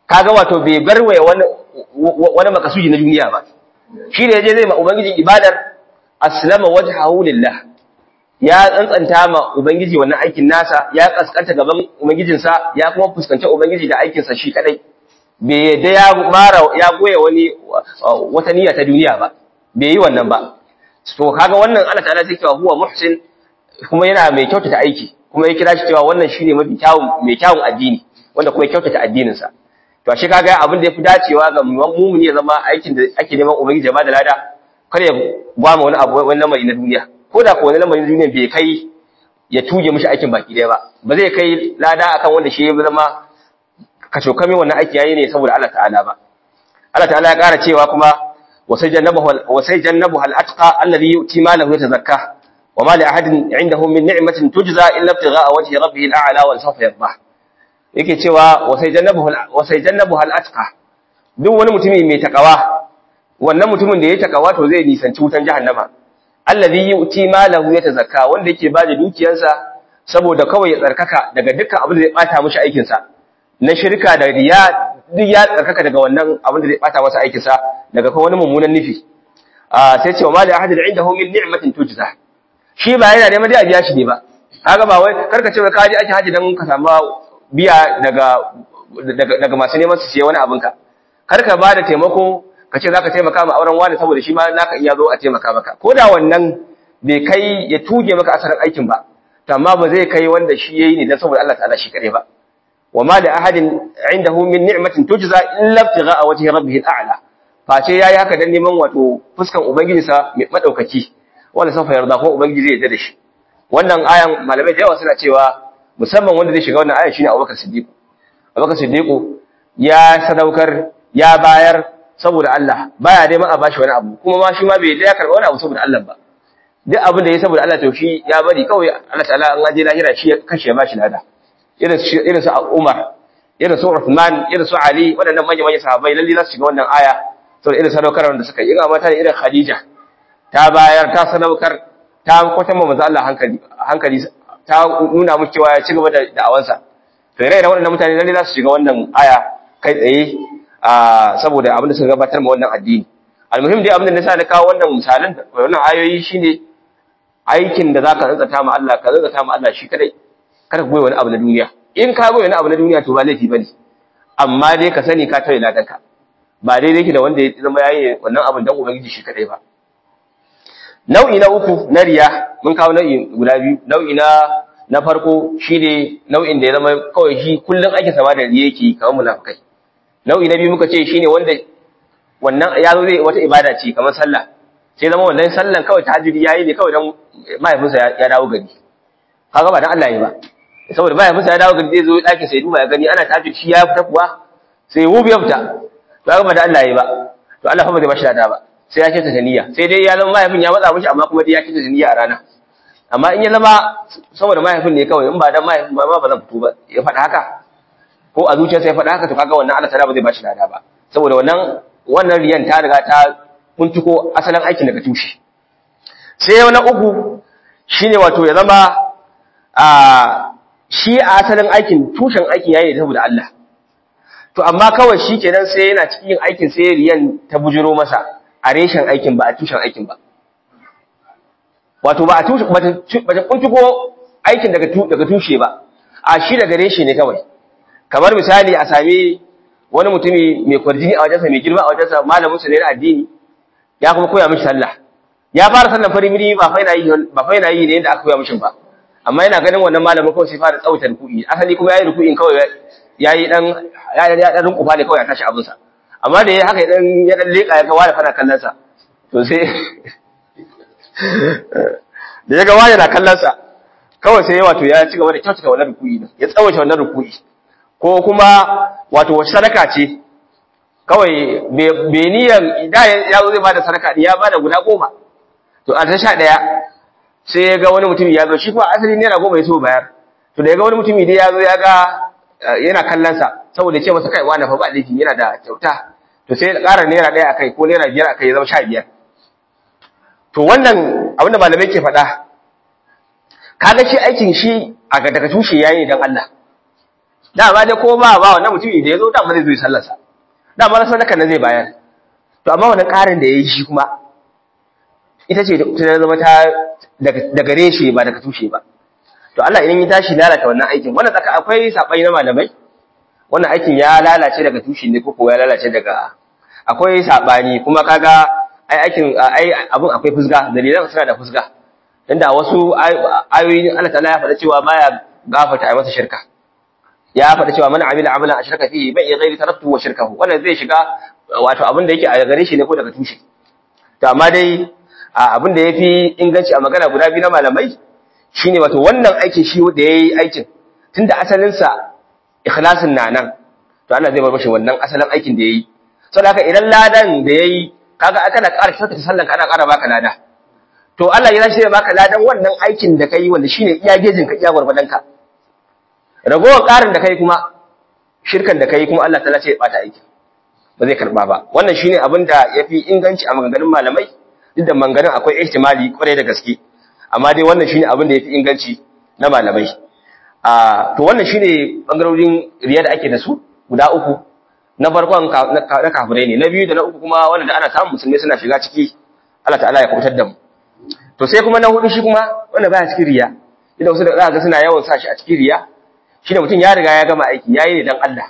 kaga wato bai barwaye wani wani makasudi na duniya ba shi da yaje zai ma ubangiji ibadar aslama wajhahu lillah ya tsantsanta ma ubangiji wannan aikin nasa ya kaskanta gaban ubangijinsa ya kuma fuskanci ubangiji da aikin sa shi kadai bai yadda ya mara ya goye wani wata niyya ta duniya ba bai yi wannan ba to kaga wannan Allah ta'ala sai cewa huwa muhsin kuma yana mai kyautata aiki kuma ya kira shi cewa wannan shine mafi kyawun mai kyawun addini wanda kuma ya kyautata addinin sa to ashe kaga abin da yafi dacewa ga mu'mini ya zama aikin da ake neman ubangiji ba da lada kar ya gwama wani abu wani lamari na duniya ko da ko wani lamari na duniya bai kai ya tuge mishi aikin baki daya ba ba zai kai lada akan wanda shi ya zama kashokame wannan aiki yayi ne saboda Allah ta'ala ba Allah ta'ala ya ƙara cewa kuma wasayjannabahu wasayjannabahu al-atqa alladhi yu'ti malahu yatazakka wama li ahadin 'indahu min ni'matin tujza illa ibtigha'a wajhi rabbih al-a'la wa sawfa yardah yake cewa wasayjannabahu wasayjannabahu al-atqa duk wani mutumi mai takawa wannan mutumin da ya takawa to zai nisanci wutan jahannama alladhi yu'ti malahu yatazakka wanda yake bada dukiyarsa saboda kawai ya tsarkaka daga dukkan abin da zai bata mishi aikin sa na shirka da riya duk ya tsarkaka daga wannan abin da zai bata masa aikin sa daga kuma wani mummunan nufi ah sai ce wa mali ahadin indahu min ni'matin tujza shi ba yana neman dai a biya shi ne ba kaga ba wai karka ce ka je aikin haji dan ka samu biya daga daga daga masu neman su siye wani abin ka karka ba da taimako ka ce zaka taimaka ma auren wani saboda shi ma naka iya zo a taimaka maka ko da wannan bai kai ya tuge maka asarin aikin ba to amma ba zai kai wanda shi yayi ne dan saboda Allah ta'ala shi kare ba وما لأحد عنده من نعمة تجزى إلا ابتغاء وجه ربه الأعلى face yayi haka dan neman wato fuskan ubangijinsa mai madaukaki wanda safa yarda ko ubangiji zai yarda da shi wannan ayan malamai da yawa suna cewa musamman wanda zai shiga wannan ayan shine Abubakar Siddiq Abubakar Siddiq ya sadaukar ya bayar saboda Allah baya neman a bashi wani abu kuma ma shi ma bai da ya karba wani abu saboda Allah ba duk abin da ya saboda Allah to shi ya bari kawai Allah ta'ala an aje lahira shi kashe ya bashi lada irin su Umar, irin su Uthman, irin su Ali, waɗannan manya-manyan sahabbai lalle za su shiga wannan aya saboda irin sadaukarwar da suka yi. Ina mata ne irin Khadija, ta bayar, ta sadaukar, ta kwatan ma manzo Allah hankali, hankali ta nuna muku cewa ya ci gaba da da'awansa. To ire da waɗannan mutane lalle za su shiga wannan aya kai tsaye saboda abin da suka gabatar ma wannan addini. Almuhim dai abin da nasa na kawo wannan misalan wannan ayoyi shine aikin da zaka tsantsata ma Allah, ka tsantsata ma Allah shi kadai. Kada goyi wani abu na duniya in ka goyi wani abu na duniya to ba laifi bane amma dai ka sani ka tare ladanka ba dai yake da wanda ya zama yayi wannan abin dan ubangiji shi kadai ba nau'i na uku na riya mun kawo nau'i guda biyu nau'i na na farko shine nau'in da ya zama kawai shi kullun ake sama da riya yake kamar munafikai nau'i na biyu muka ce shine wanda wannan ya zo zai wata ibada ce kamar sallah sai zama wannan sallan kawai tahajjudi yayi ne kawai dan mahaifinsa ya dawo gari kaga ba dan Allah yi ba saboda baya musa ya dawo gari zai zo ɗakin sai duba ya gani ana tafi shi ya fita kuwa sai wubi ya fita ba ga da Allah yayi ba to Allah fa ba zai bashi da ba sai ya kita niyya sai dai ya zama mahaifin ya matsa mishi amma kuma dai ya kita niyya a rana amma in ya zama saboda mahaifin ne kawai in ba dan mahaifin ba ba zan fito ba ya faɗa haka ko a zuciyarsa ya faɗa haka to kaga wannan Allah ta'ala ba zai bashi da ba saboda wannan wannan riyan ta riga ta kuntuko asalin aikin daga tushe sai wani uku shine wato ya zama a shi a asalin aikin tushen aikin yayi saboda Allah to amma kawai shi kenan sai yana cikin yin aikin sai riyan ta bujiro masa a reshen aikin ba a tushen aikin ba wato ba a tushen ba ta kuntuko aikin daga daga tushe ba a shi daga reshe ne kawai kamar misali a sami wani mutumi mai kwarjini a wajensa mai girma a wajensa malamin sa ne na addini ya kuma koya mishi sallah ya fara sallar farimiri ba fa yana yi ba fa yana yi ne yadda aka koya mishi ba amma yana ganin wannan malamin kawai sai fara tsauta ruku'i asali kuma yayi ruku'in kawai yayi dan ya ya dan rinkufa ne kawai ya tashi abin sa amma da yayi haka ya dan ya dan leka ya ga wani fara kallon sa to sai da ya ga wani na kallon sa kawai sai wato ya ci gaba da kyautata wannan ruku'i din ya tsawaita wannan ruku'i ko kuma wato wace sadaka ce kawai bai niyan idan ya zo zai bada sadaka ya bada guda goma to a ta sha daya sai ya ga wani mutumi ya zo shi kuma asali naira goma ya so bayar to da ya ga wani mutumi dai ya zo ya ga yana kallon sa saboda ce masa kai wani fa ba laifi yana da kyauta to sai ya ƙara naira ɗaya akai ko naira biyar akai ya zama sha biyar to wannan abinda malamai ke faɗa kaga shi aikin shi a daga tushe yayi dan Allah da ba dai ko ba ba wannan mutumi da yazo da ba zai zo sallar sa da ba sadaka ne zai bayar to amma wannan karin da yayi shi kuma ita ce ta zama ta daga reshe ba daga tushe ba to Allah idan ya tashi lalata wannan aikin wannan tsaka akwai sabai na malamai wannan aikin ya lalace daga tushe ne ko ko ya lalace daga akwai sabani kuma kaga ai aikin ai abun akwai fusga dalilan suna da fusga inda wasu ayoyi Allah ta'ala ya faɗa cewa baya gafarta ai masa shirka ya faɗa cewa man amila amalan ashraka fihi bai ghairi taraktu wa shirkahu wannan zai shiga wato abin da yake a gare shi ne ko daga tushe to amma dai abin da yafi inganci a magana guda biyu na malamai shine wato wannan aikin shi da yayi aikin tunda asalin sa ikhlasin na nan to Allah zai bar mashi wannan asalin aikin da yayi saboda haka idan ladan da yayi kaga kana ƙara kyautata sallan ka ana ƙara baka lada to Allah ya shi baka ladan wannan aikin da kai wanda shine iya gejin ka iya gurbadan ka ragowar ƙarin da kai kuma shirkan da kai kuma Allah ta'ala ce ya bata aikin ba zai karba ba wannan shine abin da yafi inganci a maganganun malamai duk da maganganun akwai ihtimali kwarai da gaske amma dai wannan shine abin da yafi inganci na malamai a to wannan shine bangarorin riya da ake da su guda uku na farkon na kafirai ne na biyu da na uku kuma wanda da ana samun musulmai suna shiga ciki Allah ta'ala ya kubutar da mu to sai kuma na hudu shi kuma wanda baya cikin riya idan wasu da za ga suna yawan sa shi a cikin riya shine mutum ya riga ya gama aiki yayi ne dan Allah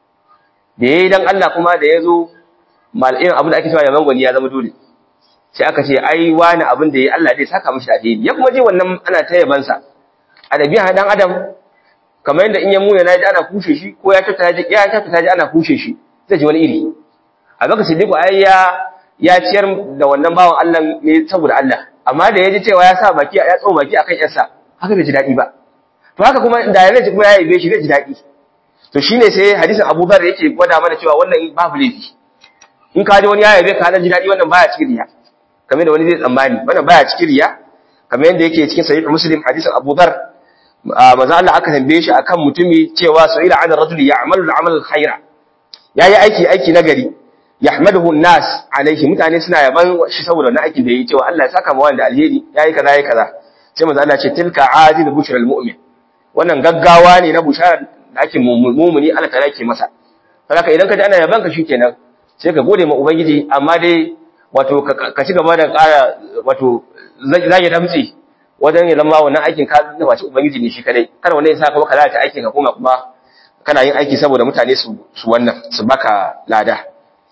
da yayi dan Allah kuma da yazo mal'in abin da ake cewa yaman gwani ya zama dole sai aka ce ai wani abin da yayi Allah zai saka mishi alheri ya kuma je wannan ana ta yaban sa adabiya dan adam kamar yadda in ya muna naji ana kushe shi ko ya tata ji ya tata ji ana kushe shi zai ji wani iri abaka siddiqu ai ya ya ciyar da wannan bawan Allah ne saboda Allah amma da yaji cewa ya sa baki ya tso baki akan yarsa haka bai ji dadi ba to haka kuma da ya ji kuma ya yabe shi zai ji dadi to shine sai hadisin Abu Dharr yake gwada mana cewa wannan babu laifi in ka ji wani ya yabe ka dan ji dadi wannan baya cikin riya kamar da wani zai tsammani wannan baya cikin riya kamar yadda yake cikin sahih Muslim hadisin Abu Dharr manzo Allah aka tambaye shi akan mutumi cewa su'ila 'an ar-rajuli ya'malu al-'amal al-khayra yayi aiki aiki nagari yahmaduhu an-nas alayhi mutane suna yaban shi saboda wannan aikin da yayi cewa Allah ya saka ma wanda alheri yayi kaza yayi kaza sai manzo Allah ya ce tilka ajil bushra al-mu'min wannan gaggawa ne na bushara da ake mu'mini Allah ta yake masa saboda idan ka ji ana yaban ka shikenan sai ka gode ma ubangiji amma dai wato ka ci gaba da ƙara wato zage damtsi wajen ya zama wannan aikin ka da wace ubangiji ne shi kadai kada wannan ya saka maka lalata aikin ka kuma kuma kana yin aiki saboda mutane su su wannan su baka lada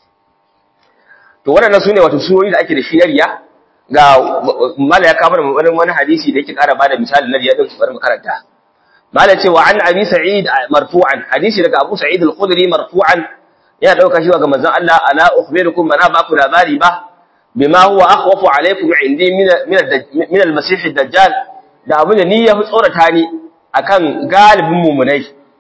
to wannan sune wato surori da ake da shi na riya ga mala ya kawo wani wani hadisi da yake ƙara bada misali na riya din bari mu karanta mala ce wa an abi sa'id marfu'an hadisi daga abu sa'id al-khudri marfu'an yana dauka shi ga manzon Allah ala ukhbirukum mana ba ku labari ba bima huwa akhwafu alaykum indi min min al-masih ad-dajjal da abin da ni ya fi tsorata ni akan galibin mumunai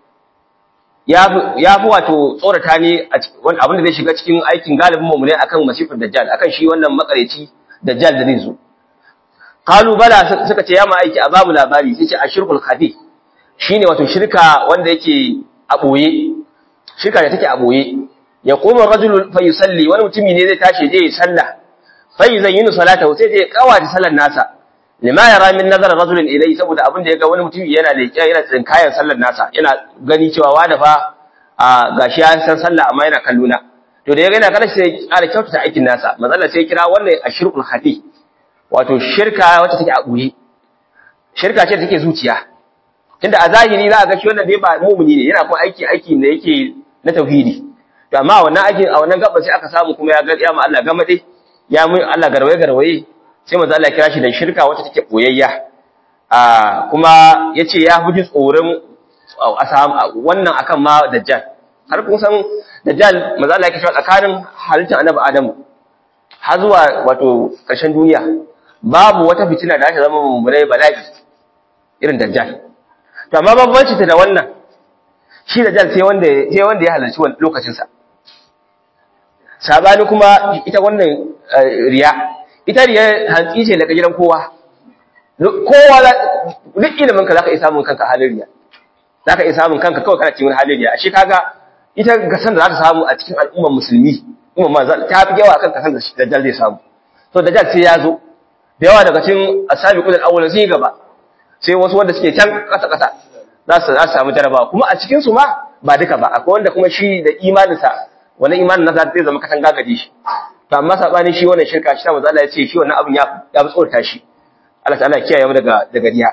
ya ya fi wato tsorata ni abin da zai shiga cikin aikin galibin mumunai akan masih ad-dajjal akan shi wannan makareci dajjal da zai zo qalu bala suka ce ya ma aiki a babu labari sai ce ashirkul khafi shine wato shirka wanda yake a boye shirka da take a boye ya qoma rajulun fa yusalli wani mutumi ne zai tashi je ya sallah fa yuzayyinu salatahu sai je kawata sallar nasa lima yara min nazar rajulin ilayhi saboda abin da yaga wani mutumi yana da yana tsinkayan sallar nasa yana gani cewa wanda fa gashi ya san sallah amma yana kalluna to da yaga yana kana sai ya ƙara kyautata aikin nasa manzala sai kira wannan ashirkul khafi wato shirka wacce take a boye shirka ce take zuciya tunda a zahiri za a ga shi wannan dai ba mu'mini ne yana kuma aiki aiki da yake na tauhidi to amma wannan aikin a wannan gaba sai aka samu kuma ya ga ya ma Allah gama dai ya mun Allah garwaye garwaye sai manzo Allah ya kira shi da shirka wacce take boyayya a kuma yace ya fi tsoron wannan akan ma dajjal har kun san dajjal manzo Allah ya kira tsakanin halittar annabi Adam har zuwa wato ƙarshen duniya babu wata fitina da ta zama mummurai bala'i irin dajjal to amma bambanci ta da wannan shi dajjal sai wanda sai wanda ya halarci wannan lokacin sa sabani kuma ita wannan riya ita riya hantsi ce daga gidan kowa kowa duk ilimin ka zaka iya samun kanka halin riya zaka iya samun kanka kawai kana cikin halin riya ashe kaga ita gasan da za ta samu a cikin al'ummar musulmi kuma ma ta fi yawa kan kasan da dajjal zai samu to dajjal sai ya zo da yawa daga cikin asabiqul awwal sai gaba sai wasu wanda suke can kasa kasa za su za su samu jarabawa kuma a cikin su ma ba duka ba akwai wanda kuma shi da imaninsa wannan imanin nasa zai zama katanga gare shi to amma sabani shi wannan shirka shi ta manzo Allah ya ce shi wannan abin ya ya tsorata shi Allah ta'ala ya kiyaye mu daga daga riya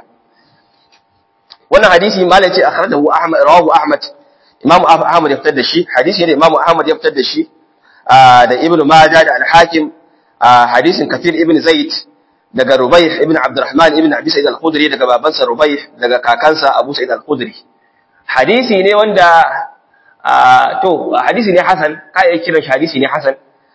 wannan hadisi malai ce akhrajahu Ahmad rawahu Ahmad Imam Ahmad ya fitar da shi hadisi ne Imam Ahmad ya fitar da shi da Ibn Majah da Al-Hakim hadisin Kathir ibn Zaid daga Rubayh ibn Abdurrahman ibn Abi Sa'id al-Khudri daga babansa Rubayh daga kakansa Abu Sa'id al-Khudri hadisi ne wanda to hadisi ne hasan kai kiran shi hadisi ne hasan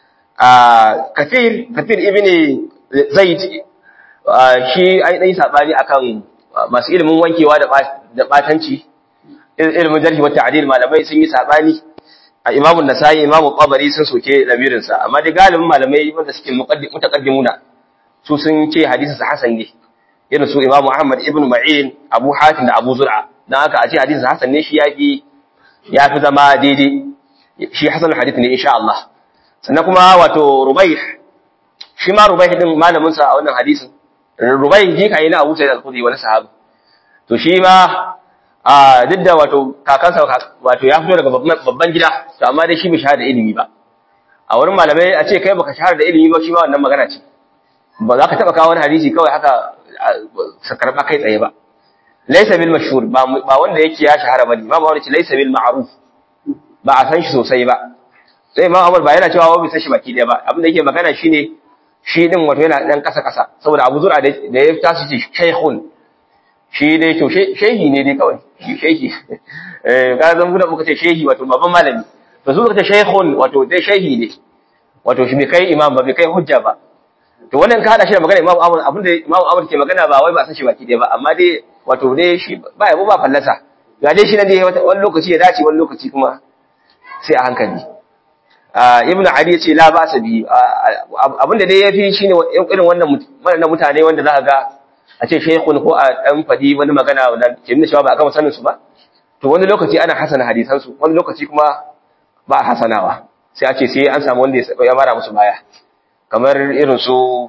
Kathir Kathir ibn Zaid shi ai dai sabani akan masu ilimin wankewa da da batanci ilimin jarhi wa ta'dil malamai sun yi sabani Imam an-Nasa'i Imam Qabari sun soke lamirin sa amma dai galibin malamai wanda suke mutaqaddimuna su sun ce hadisin sa hasan ne irin su Imam Ahmad ibn Ma'in Abu Hatim da Abu Zur'a dan haka a ce hadisin sa hasan ne shi yafi yafi zama daidai shi hasan hadith ne insha Allah sannan kuma wato Rubayh shi ma Rubayh din malamin sa a wannan hadisin Rubayh jika yana Abu Sa'id al-Khudri wani sahabi to shi ma a duk da wato kakansa wato ya fito daga babban gida to amma dai shi bai shahada ilimi ba a wurin malamai a ce kai baka shahada ilimi ba shi ma wannan magana ce ba za ka taba kawo wani hadisi kawai haka sa karba kai tsaye ba laysa bil mashhur ba ba wanda yake ya shahara bane ba ba wanda ce laysa bil ma'ruf ba a san shi sosai ba sai Imam Ahmad ba yana cewa wa bai san shi baki daya ba abin da yake magana shine shi din wato yana dan kasa kasa saboda Abu Zur'a da ya tashi ce shaykhun shi dai to shehi ne dai kawai shi shehi eh ka zan guda muka ce shehi wato babban malami to su suka ce shaykhun wato dai shehi ne wato shi bai kai imam ba bai kai hujja ba to wannan ka hada shi da magana Imam Ahmad abinda Imam Ahmad ke magana ba wai ba san shi baki dai ba amma dai wato dai shi ba yabo ba fallasa ga dai shi ne dai wani lokaci ya dace wani lokaci kuma sai a hankali Ibn Ali ya ce la ba sabi abinda dai yafi shine irin wannan wannan mutane wanda za ka ga a ce shaykhun ko a dan fadi wani magana wanda ke nuna cewa ba a gama sanin su ba to wani lokaci ana hasana hadisan su wani lokaci kuma ba hasanawa sai a ce sai an samu wanda ya mara musu baya kamar irin su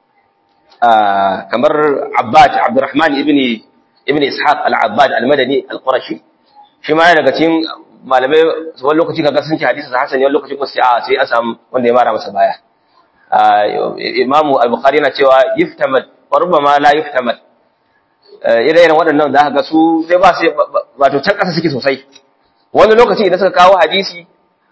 kamar Abbad Abdurrahman ibn ibn Ishaq al-Abbad al-Madani al-Qurashi shi ma daga cikin malamai wani lokaci kaga sun ce hadisin hasan wani lokaci kuma sai a sai an samu wanda ya mara masa baya Imam al-Bukhari yana cewa yuftamad wa rubbama la yuftamad ire-iren waɗannan za ka ga su sai ba sai wato can ƙasa suke sosai wani lokaci idan suka kawo hadisi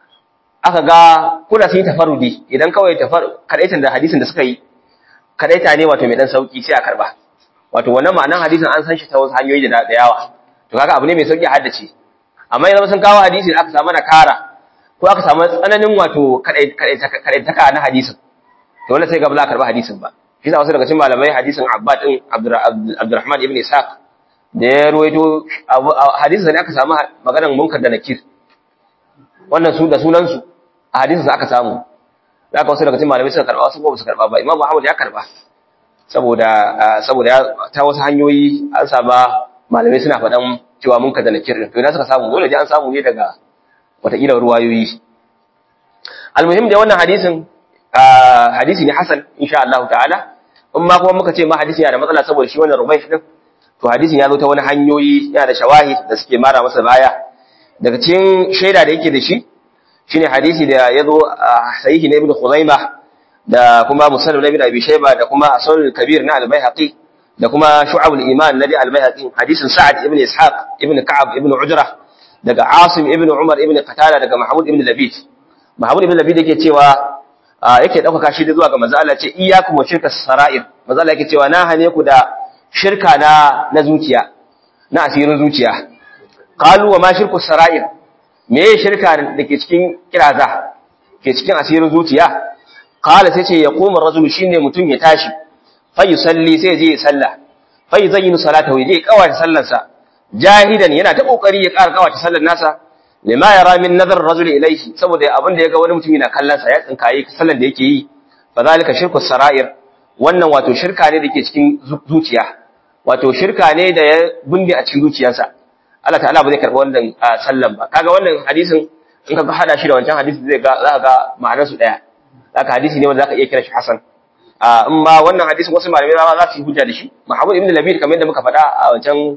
aka ga kuna sun yi tafarudi idan kawai tafar kadaitan da hadisin da suka yi kadaita ne wato mai dan sauki sai a karba wato wannan ma'anan hadisin an san shi ta wasu hanyoyi da yawa to kaga abu ne mai sauki a haddace amma idan sun kawo hadisi aka samu nakara ko aka samu tsananin wato kadaitaka na hadisin to wannan sai ga ba za a karba hadisin ba shi wasu daga cikin malamai hadisin Abbad din Abdurrahman ibn Ishaq da ya ruwaito hadisin da aka samu maganar munkar da nakir wannan su da sunan su a hadisin da aka samu da aka wasu daga cikin malamai suka karba wasu ba su karba ba Imam Ahmad ya karba saboda saboda ta wasu hanyoyi an saba malamai suna faɗan cewa munkar da nakir to ina suka samu dole dai an samu ne daga wataƙila ruwayoyi almuhim da wannan hadisin hadisi ne hasan insha Allah ta'ala in ma kuma muka ce ma hadisi yana da matsala saboda shi wannan rubai din to hadisin ya zo ta wani hanyoyi yana da shawahid da suke mara masa baya daga cikin shaida da yake da shi shine hadisi da ya zo sahihi na ibnu Khuzaimah da kuma musannad ibn Abi Shayba da kuma asal al-kabir na al-Baihaqi da kuma shu'ab al-iman na al-Baihaqi hadisin Sa'ad ibn Ishaq ibn Ka'ab ibn Ujrah daga Asim ibn Umar ibn Qatada daga Mahmud ibn Labid Mahmud ibn Labid yake cewa yake dauka shi da zuwa ga manzo Allah ce iyyakum wa shirkas sara'ir manzo Allah yake cewa na hane ku da shirka na na zuciya na asirin zuciya qalu wa ma shirkus sara'ir me shirka dake cikin kiraza ke cikin asirin zuciya qala sai ce yaqumu ar-rajulu shine mutun ya tashi fa yusalli sai je ya salla fa yuzayyinu salatahu je kawata sallarsa jahidan yana ta kokari ya ƙara kawata sallar nasa lima yara min nazar ar-rajul ilayhi saboda abin da yaga wani mutum yana kallon sa ya tsinkaye sallan da yake yi fa zalika shirku sara'ir wannan wato shirka ne dake cikin zuciya wato shirka ne da ya bunde a cikin zuciyarsa Allah ta'ala ba zai karba wannan sallan ba kaga wannan hadisin in ka hada shi da wancan hadisi zai ga za ka ga ma'anar su daya zaka hadisi ne wanda zaka iya kira shi hasan amma wannan hadisin wasu malamai ba za su yi hujja da shi Muhammad ibn Labid kamar yadda muka faɗa a wancan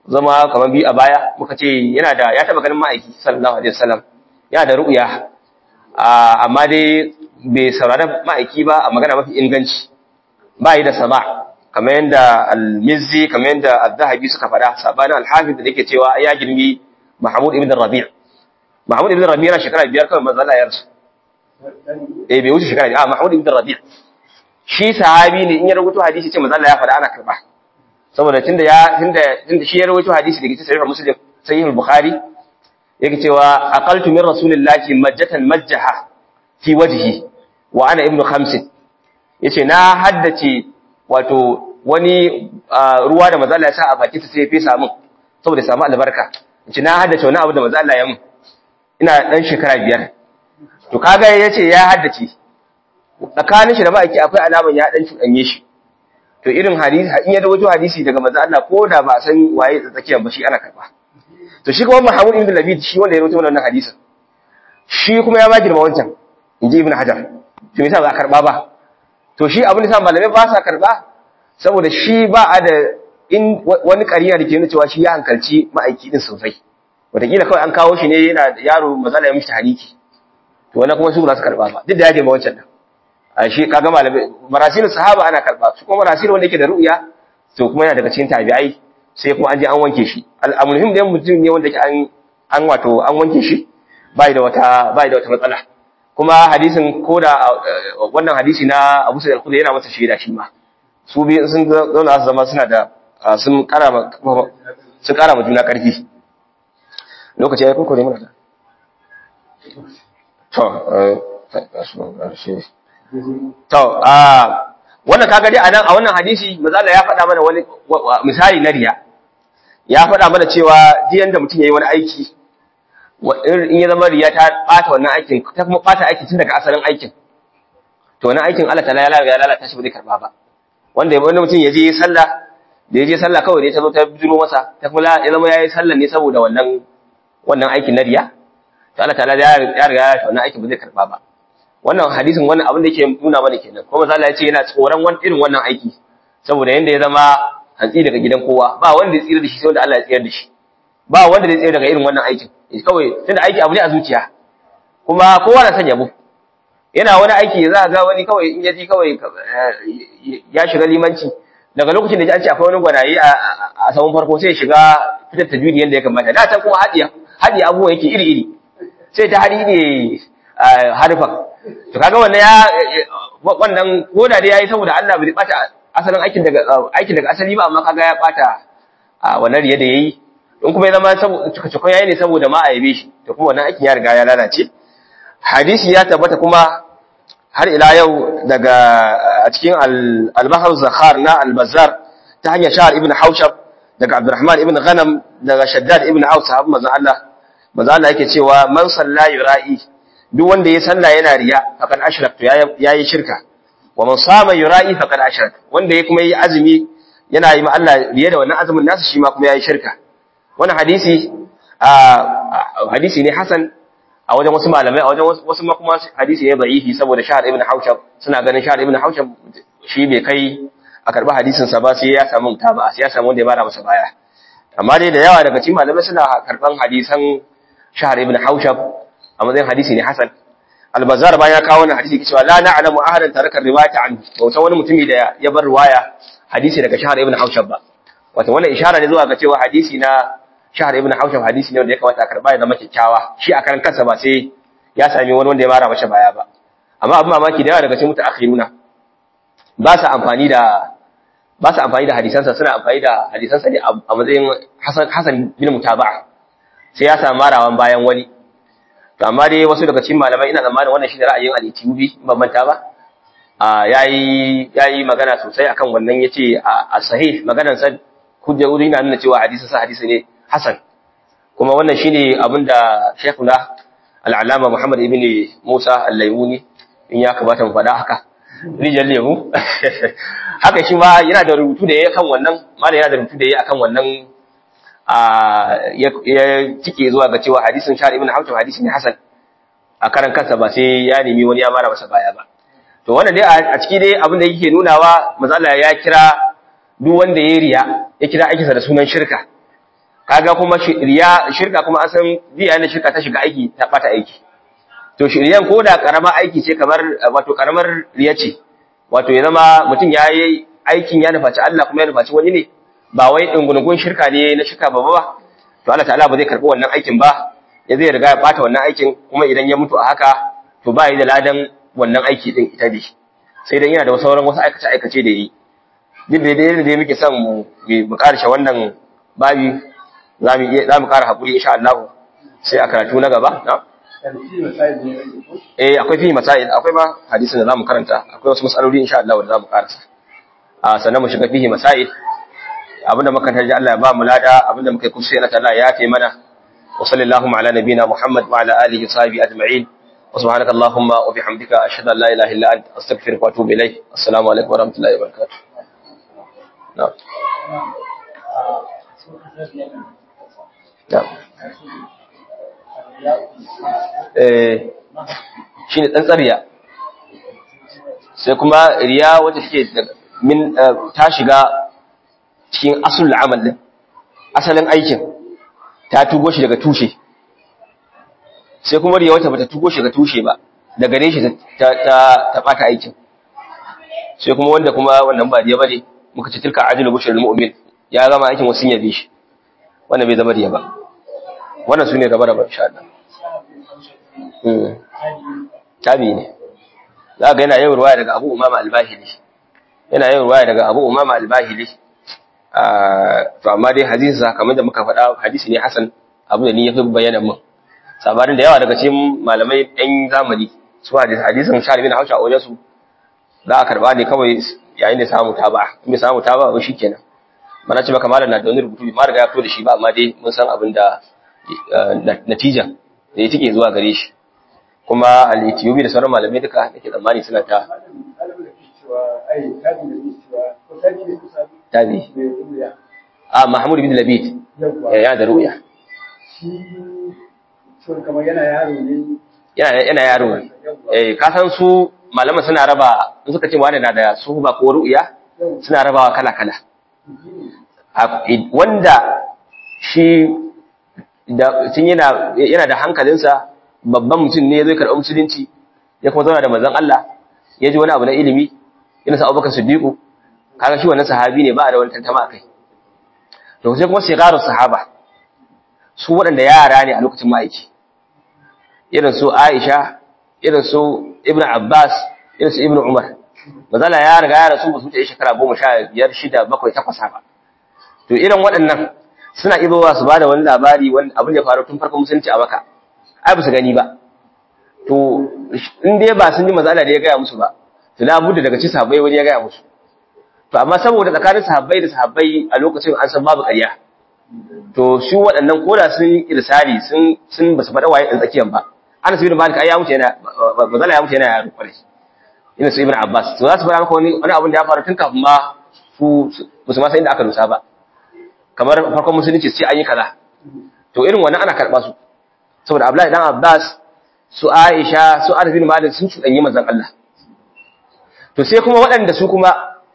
zama kamar bi a baya muka ce yana da ya taba ganin ma'aiki sallallahu alaihi wasallam yana da ru'ya amma dai bai saurara ma'aiki ba a magana mafi inganci ba yi da sama kamar yadda al-Mizzi kamar yadda al-Zahabi suka faɗa sabanin al-Hafiz da yake cewa ya girmi Mahmud ibn Rabi' Mahmud ibn Rabi' yana shekara biyar kawai manzo Allah ya rasu eh bai wuce shekara a Mahmud ibn Rabi' shi sahabi ne in ya rubuto hadisi ce manzo Allah ya faɗa ana karba saboda tunda ya tunda tunda shi ya rubuto hadisi da cikin sahih Muslim sahih al-Bukhari yake cewa aqaltu min rasulillahi majjatan majjaha fi wajhi wa ana ibnu khamsin yace na haddace wato wani ruwa da manzo Allah ya sa a bakin sa sai ya fesa min saboda ya samu albarka yace na haddace wani abu da manzo Allah ya mun ina dan shekara biyar to kaga yace ya haddace tsakanin shi da baki akwai alaman ya dan cudanye shi to irin hadisi in ya dawo hadisi daga manzo Allah ko da ba san waye tsakiyar ba shi ana karba to shi kuma Muhammad ibn Labid shi wanda ya rawaito wannan hadisin shi kuma ya ba girma wancan inji Ibn Hajar to me yasa ba karba ba to shi abin da sa malamai ba sa karba saboda shi ba a da in wani ƙariya da ke nuna cewa shi ya hankalci ma'aiki din sosai wataƙila kawai an kawo shi ne yana yaro mazala ya mishi tahniki to wannan kuma su ba su karba ba duk da ya je ma wancan nan a shi kaga malamai marasilin sahaba ana karba su kuma marasil wanda yake da ru'ya to kuma yana daga cikin tabi'ai sai kuma an je an wanke shi al'amulhim da mutum ne wanda yake an an wato an wanke shi bai da wata bai da wata matsala kuma hadisin koda wannan hadisi na Abu Sa'id al-Khudri yana masa shaida shi ma su bi sun zauna su zama suna da sun karama sun karama juna karfi lokaci ya kokore mana to to a wannan kaga dai anan a wannan hadisi manzo Allah ya faɗa mana wani misali na riya ya faɗa mana cewa diyan da mutum yayi wani aiki in ya zama riya ta bata wannan aikin ta kuma bata aikin tun daga asalin aikin to wannan aikin Allah ta'ala ya lalata shi ba zai karba ba wanda wani mutum ya je sallah da ya je sallah kawai ne ta zo ta bijiro masa ta kuma ya zama yayi sallah ne saboda wannan wannan aikin na riya to Allah ta'ala ya riga ya wannan aikin ba zai karba ba wannan hadisin wannan abin da yake nuna mana kenan kuma Allah ya ce yana tsoron wani irin wannan aiki saboda yanda ya zama hantsi daga gidan kowa ba wanda ya tsira da shi sai wanda Allah ya tsira da shi ba wanda zai tsira daga irin wannan aikin kawai tunda aiki abu ne a zuciya kuma kowa na son yabo yana wani aiki za ga wani kawai in yaji kawai ya shiga limanci daga lokacin da ji an ce akwai wani gwanaye a saman farko sai ya shiga fitar tajwidi yanda ya kamata da ta kuma hadiya hadiya abubuwa yake iri iri sai ta hadi ne harfa to kaga wannan ya wannan koda da yayi saboda Allah bai bata asalin aikin daga aikin daga asali ba amma kaga ya bata wannan riya da yayi in kuma ya zama saboda cikakon yayi ne saboda ma a yabe shi to kuma wannan aikin ya riga ya lalace hadisi ya tabbata kuma har ila yau daga a cikin al-Bahr Zakhar na al-Bazzar ta hanyar Sha'r ibn Hawshab daga Abdurrahman ibn Ghanam daga Shaddad ibn Aus sahabu manzon Allah manzon Allah yake cewa man salla yura'i duk wanda ya salla yana riya faqad ashrak to yayi shirka wa man sama yura'i faqad ashrak wanda ya kuma yi azumi yana yi ma Allah riya da wannan azumin nasa shi ma kuma yayi shirka wannan hadisi hadisi ne hasan a wajen wasu malamai a wajen wasu kuma hadisi ne da'ifi saboda Sha'r ibn Hawshab suna ganin Sha'r ibn Hawshab shi bai kai a karba hadisin sa ba sai ya samu mutaba sai ya samu wanda ya bada masa baya amma dai da yawa daga cikin malamai suna karban hadisan Sha'r ibn Hawshab a matsayin hadisi ne hasan al-Bazzar bayan ya kawo wannan hadisi cewa la na'lamu ahadan taraka riwayata an bauta wani mutumi da ya bar riwaya hadisi daga Sha'r ibn Hawshab ba wato wannan ishara ne zuwa ga cewa hadisi na Sha'r ibn Hawshab hadisi ne wanda ya kamata a karba ya zama kyakkyawa shi a karan kansa ba sai ya sami wani wanda ya mara masa baya ba amma abin mamaki da yawa daga cikin mutaakhiruna ba sa amfani da ba sa amfani da hadisansa suna amfani da hadisansa ne a matsayin Hasan Hasan bin Mutaba'a sai ya samu marawan bayan wani to amma dai wasu daga cikin malamai ina tsammanin wannan shi da ra'ayin al-Itibi ban manta ba a yayi yayi magana sosai akan wannan yace a sahih maganar sa hujja wuri na nuna cewa hadisin sa hadisi ne hasan kuma wannan shine abinda Sheikhuna al-Allama Muhammad ibn Musa al-Laymuni in ya kamata mu faɗa haka rijal lemu haka shi ma yana da rubutu da yayi kan wannan malai yana da rubutu da yayi akan wannan a ya cike zuwa ga cewa hadisin Sha'r ibn Hawshab hadisi ne hasan a karan kansa ba sai ya nemi wani ya mara masa baya ba to wannan dai a ciki dai abin da yake nunawa manzo Allah ya kira duk wanda ya riya ya kira aikinsa da sunan shirka kaga kuma riya shirka kuma an san biya ne shirka ta shiga aiki ta bata aiki to shiryan ko da karamar aiki ce kamar wato karamar riya ce wato ya zama mutum ya yi aikin ya nufaci Allah kuma ya nufaci wani ne ba wai dungungun shirka ne na shirka babba ba to Allah ta'ala ba zai karbi wannan aikin ba ya zai riga ya bata wannan aikin kuma idan ya mutu a haka to ba yi da ladan wannan aiki din ita ne sai dan yana da sauran wasu aikace aikace da yi duk da dai da muke son mu mu karshe wannan babi zamu iya zamu kara hakuri insha Allah sai a karatu na gaba na eh akwai fi masail akwai ma hadisin da zamu karanta akwai wasu masaloli insha Allah da zamu karasa a sannan mu shiga fihi masail abinda muka tarji Allah ya ba mu lada abinda muka yi kusa Allah ta'ala ya tayi mana wa sallallahu ala nabina Muhammad wa ala alihi wa sahbihi ajma'in wa subhanaka allahumma wa bihamdika ashhadu an la ilaha illa anta astaghfiruka wa atubu ilayk assalamu alaikum wa rahmatullahi wa barakatuh na'am eh shine tsantsariya sai kuma riya wacce take min ta shiga cikin asul amal din asalin aikin ta tugo shi daga tushe sai kuma riya wacce bata tugo shi daga tushe ba daga gare shi ta ta ta bata aikin sai kuma wanda kuma wannan ba riya bane muka ce tilka ajlu bushrul mu'min ya gama aikin wasun yabe shi wannan bai zama riya ba wannan sune gaba da insha Allah mm tabi ne za ga yana yin ruwaya daga Abu Umama al-Bahili yana yin ruwaya daga Abu Umama al-Bahili to amma dai hadisi kamar da muka faɗa hadisi ne hasan abu da ni yafi bayyana mun sabarin da yawa daga cikin malamai ɗan zamani su hadisin Sharif bin Hausha a wajen su za a karba ne kawai yayin da samu taba in bai samu taba ba shikenan mana ce maka malam na da wani rubutu ma riga ya fito da shi ba amma dai mun san abin da natija da ya take zuwa gare shi kuma al-Ethiopi da sauran malamai duka nake tsammani suna ta tabi a Mahmud bin Labid ya da ru'ya yana yana yaro eh ka san su malaman suna raba in suka ce wani na da suhuba ko ru'ya suna rabawa kala kala wanda shi da tun yana yana da hankalinsa babban mutum ne zai karɓi musulunci ya kuma zauna da manzon Allah ya ji wani abu na ilimi yana sa Abubakar Siddiq kaga shi wannan sahabi ne ba da wani tantama kai to sai kuma sigaru sahaba su waɗanda yara ne a lokacin ma'aiki irin su Aisha irin su Ibn Abbas irin su Ibn Umar mazala ya riga ya rasu ba su wuce shekara goma sha biyar shida bakwai takwas ba to irin waɗannan suna ibowa su bada wani labari wani abin da ya faru tun farkon musulunci a Makka ai ba su gani ba to in dai ba sun ji mazala da ya gaya musu ba to la budda daga ci sahabbai wani ya gaya musu to amma saboda tsakanin sahabbai da sahabbai a lokacin an san babu ƙarya to shi waɗannan koda sun irsali sun sun basu faɗa waye ɗan tsakiyan ba Anas bin Malik ai ya mutu yana mazala ya mutu yana yaro kwarai ina su Ibn Abbas to za su fara maka wani wani abin da ya faru tun kafin ma su musu ma sai inda aka nusa ba kamar farkon musulunci sai an yi kaza to irin wannan ana karɓa su saboda Abdullahi dan Abbas su Aisha su Anas bin Malik sun cuɗanyi manzon Allah to sai kuma waɗanda su kuma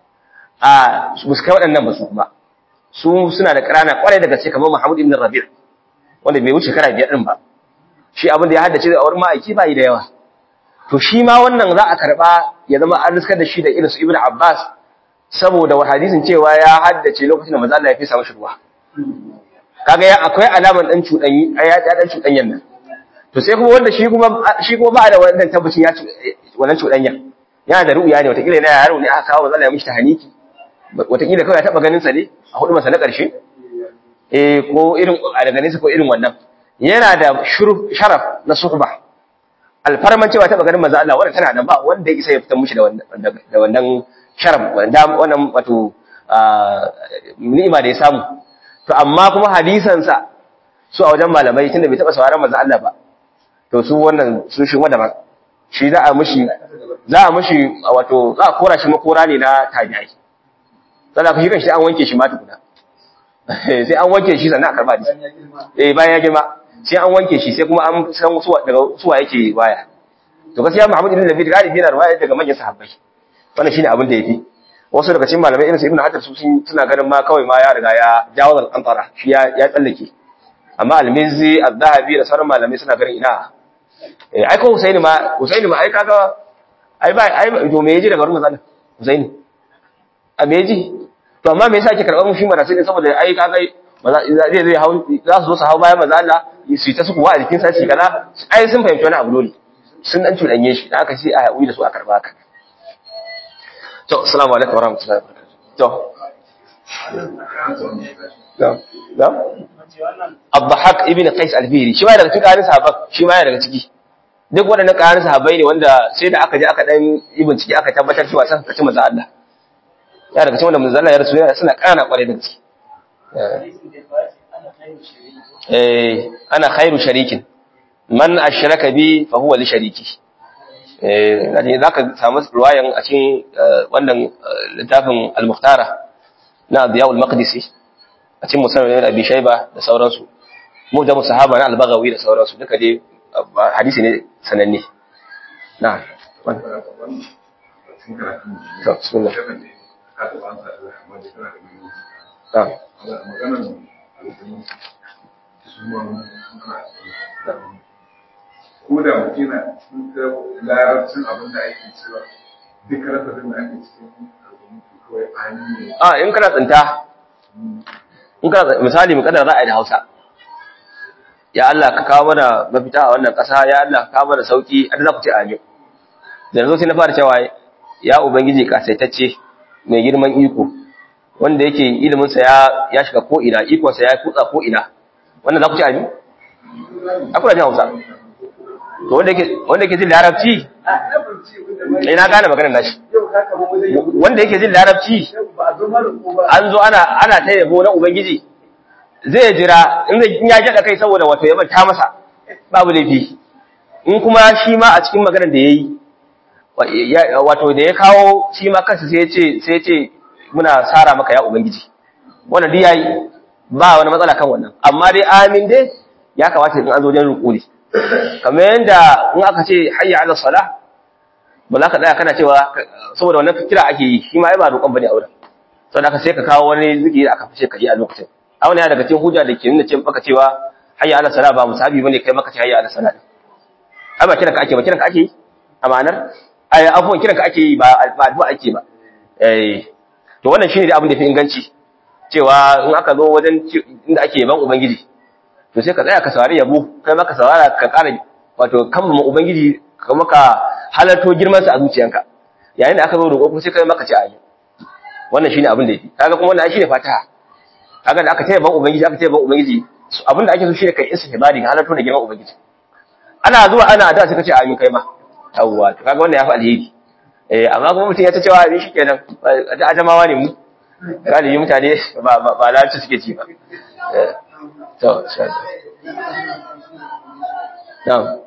a su kai waɗannan ba su kuma su suna da ƙarana ƙwarai daga sai kamar Muhammad ibn Rabi' wanda bai wuce kara biyar din ba shi abin da ya haddace da wurin ma'aiki bai da yawa to shi ma wannan za a karba ya zama an riskar da shi da irin su Ibn Abbas saboda wa hadisin cewa ya haddace lokacin da manzo Allah ya fisa mashi ruwa kaga ya akwai alaman dan cudanyi ya dan cudanyan nan to sai kuma wanda shi kuma shi kuma ba da wannan tabbacin ya wannan cudanyan yana da ru'ya ne watakila yana yaro ne aka kawo manzo Allah ya mishi tahaniki watakila kawai ya taba ganin sa ne a hudu masa na karshe eh ko irin a daga nesa ko irin wannan yana da sharaf na suhba alfarman cewa taba ganin manzo Allah wannan tana da ba wanda yake sai ya fitar mushi da wannan da wannan sharaf wanda wannan wato ni'ima da ya samu to amma kuma hadisan sa su a wajen malamai tunda bai taba sauraron manzo Allah ba to su wannan su shi wanda ba shi za a mushi za a mushi wato za a kora shi makora ne na tabi'i sai ka shi kan shi an wanke shi ma tukuna sai an wanke shi sannan a karba hadisi eh bayan ya girma sai an wanke shi sai kuma an san su daga suwa yake waya to gaskiya Muhammad ibn Labid galibi yana riwaya daga manyan sahabbai wannan shine abin da yafi wasu daga cikin malamai irin su Ibn Hajar su suna ganin ma kawai ma ya riga ya jawazal qantara shi ya ya tsallake amma al-Mizzi az-Zahabi da sauran malamai suna ganin ina eh ai ko Husaini ma Husaini ma ai kaga ai ba ai to me yaji daga wurin manzon Husaini a me yaji to amma me yasa ake karɓar shi marasi ne saboda ai kaga zai zai hau za su zo su hau bayan manzon Allah su ta suku wa a jikin sa shi kaza ai sun fahimci wani abu dole sun dan tudanye shi dan aka ce a haƙuri da su a karba haka to assalamu alaikum warahmatullahi wabarakatuh to da da Abdahak ibn Qais al-Fihri shi ma daga cikin ƙarin sahabban shi ma daga ciki duk waɗannan ƙarin sahabbai ne wanda sai da aka je aka dan yi bincike aka tabbatar cewa san kace manzo Allah ya daga cikin wanda manzo Allah ya rasu suna ƙana kwarai da gaske eh ana khairu sharikin man ashraka bi fa huwa li shariki eh kaje zaka samu riwayan a cikin wannan littafin al-Mukhtara na Diyaw al-Maqdisi a cikin musannad Abi Shayba da sauransu mu da sahaba na al-Baghawi da sauransu duka dai hadisi ne sananne na'am to bismillah ko da mutum na ta larabcin abin da ake cewa duk rafafin da ake cikin rubutu kawai ani ne a in kana tsinta in kana misali mu kadar ra'ayi da Hausa ya Allah ka kawo mana mafita a wannan ƙasa ya Allah ka kawo mana sauki an za ku ce amin da yanzu sai na fara cewa ya ubangiji kasaitacce mai girman iko wanda yake ilimin sa ya ya shiga ko ina iko sa ya kutsa ko ina wannan za ku ce amin akwai jin Hausa to wanda yake wanda yake jin larabci eh na gane maganar nashi wanda yake jin larabci an zo ana ana ta yabo na ubangiji zai jira in zai ya jada kai saboda wato ya banta masa babu laifi in kuma shi ma a cikin maganar da yayi wato da ya kawo shi ma kansa sai ya ce sai ya ce muna sara maka ya ubangiji wannan dai yayi ba wani matsala kan wannan amma dai amin dai ya kamata in an zo wajen rukuni kamar yanda in aka ce hayya ala salah ba za ka tsaya kana cewa saboda wannan fikira ake yi shi ma ai ba roƙon bane a wurin saboda ka sai ka kawo wani zikiri da aka fice ka yi a lokacin a wani ya daga cikin hujja da ke nuna cewa baka cewa hayya ala salah ba musabi bane kai maka ce hayya ala salah ai ba kiran ka ake ba kiran ka ake yi amanar ai abubuwan kiran ka ake yi ba addu'a ake ba eh to wannan shine da abin da fi inganci cewa in aka zo wajen inda ake yaban ubangiji to sai ka tsaya ka saurari yabo kai maka saurara ka ƙara wato kammama ubangiji ka maka halarto girman sa a zuciyanka yayin da aka zo roƙo kuma sai kai maka ci ayi wannan shine abin da yake kaga kuma wannan shine fataha kaga da aka taya ban ubangiji aka taya ban ubangiji abin da ake so shine kai istihbari ka halarto da girman ubangiji ana zuwa ana da sai ka ce ayi kai ma yawwa to kaga wannan yafi alheri eh amma kuma mutum ya ta cewa abin shikenan da ajamawa ne mu galibi mutane ba ba larabci suke ci ba eh to sai na'am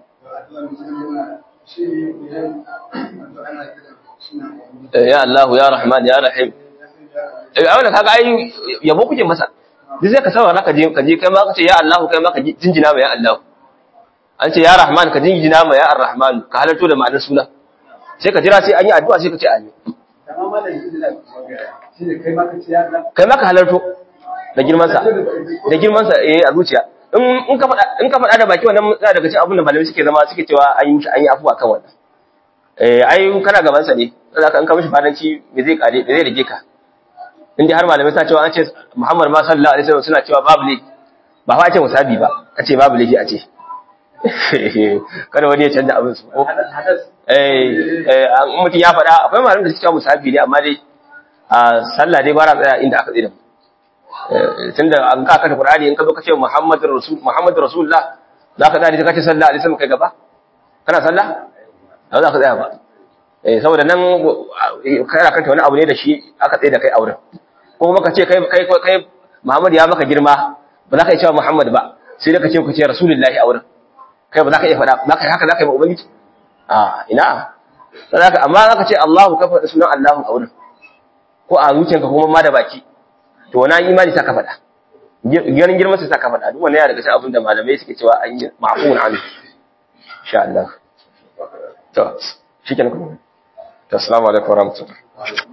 ya Allah ya Rahman ya Rahim eh wannan kaga ai yabo kuke masa duk sai ka saurara ka je ka je kai ma ka ce ya Allah kai ma ka jinjina ma ya Allah an ce ya Rahman ka jinjina ma ya Ar-Rahman ka halarto da ma'anar suna sai ka jira sai an yi addu'a sai ka ce amin kai ma ka halarto da girman sa da girman sa eh a zuciya in in ka faɗa in ka faɗa da baki wannan tsaya daga cikin abin da malamai suke zama suke cewa an yi an yi afuwa kan wannan eh ai kana gaban sa ne zaka in ka mishi fadanci me zai kare me zai rige ka in dai har malamai suna cewa an ce Muhammad ma sallallahu alaihi wasallam suna cewa babu laifi ba fa a ce musabi ba a ce babu laifi a ce kada wani ya canza abin su ko eh eh mutum ya faɗa akwai malamai da suke cewa musabi ne amma dai a sallah dai ba ra tsaya inda aka tsira tunda an ka kata Qur'ani in ka zo ka ce Muhammadur Rasul Muhammadur Rasulullah zaka dade ka ce sallallahu alaihi wasallam kai gaba kana sallah ba za ka tsaya ba eh saboda nan kai kanta wani abu ne da shi aka tsaye da kai auren ko kuma ka ce kai kai kai Muhammad ya maka girma ba za ka yi cewa Muhammad ba sai da ka ce ku ce Rasulullahi auren kai ba za ka iya faɗa za ka haka za ka yi ba ubangiji a ina zaka amma za ka ce Allahu ka faɗa sunan Allahu auren ko a zuciyarka kuma ma da baki to wani imani sa ka faɗa ganin girman sa ka faɗa duk wannan ya daga cikin abin da malamai suke cewa an yi ma'fun an insha Allah to shikenan to assalamu alaikum warahmatullahi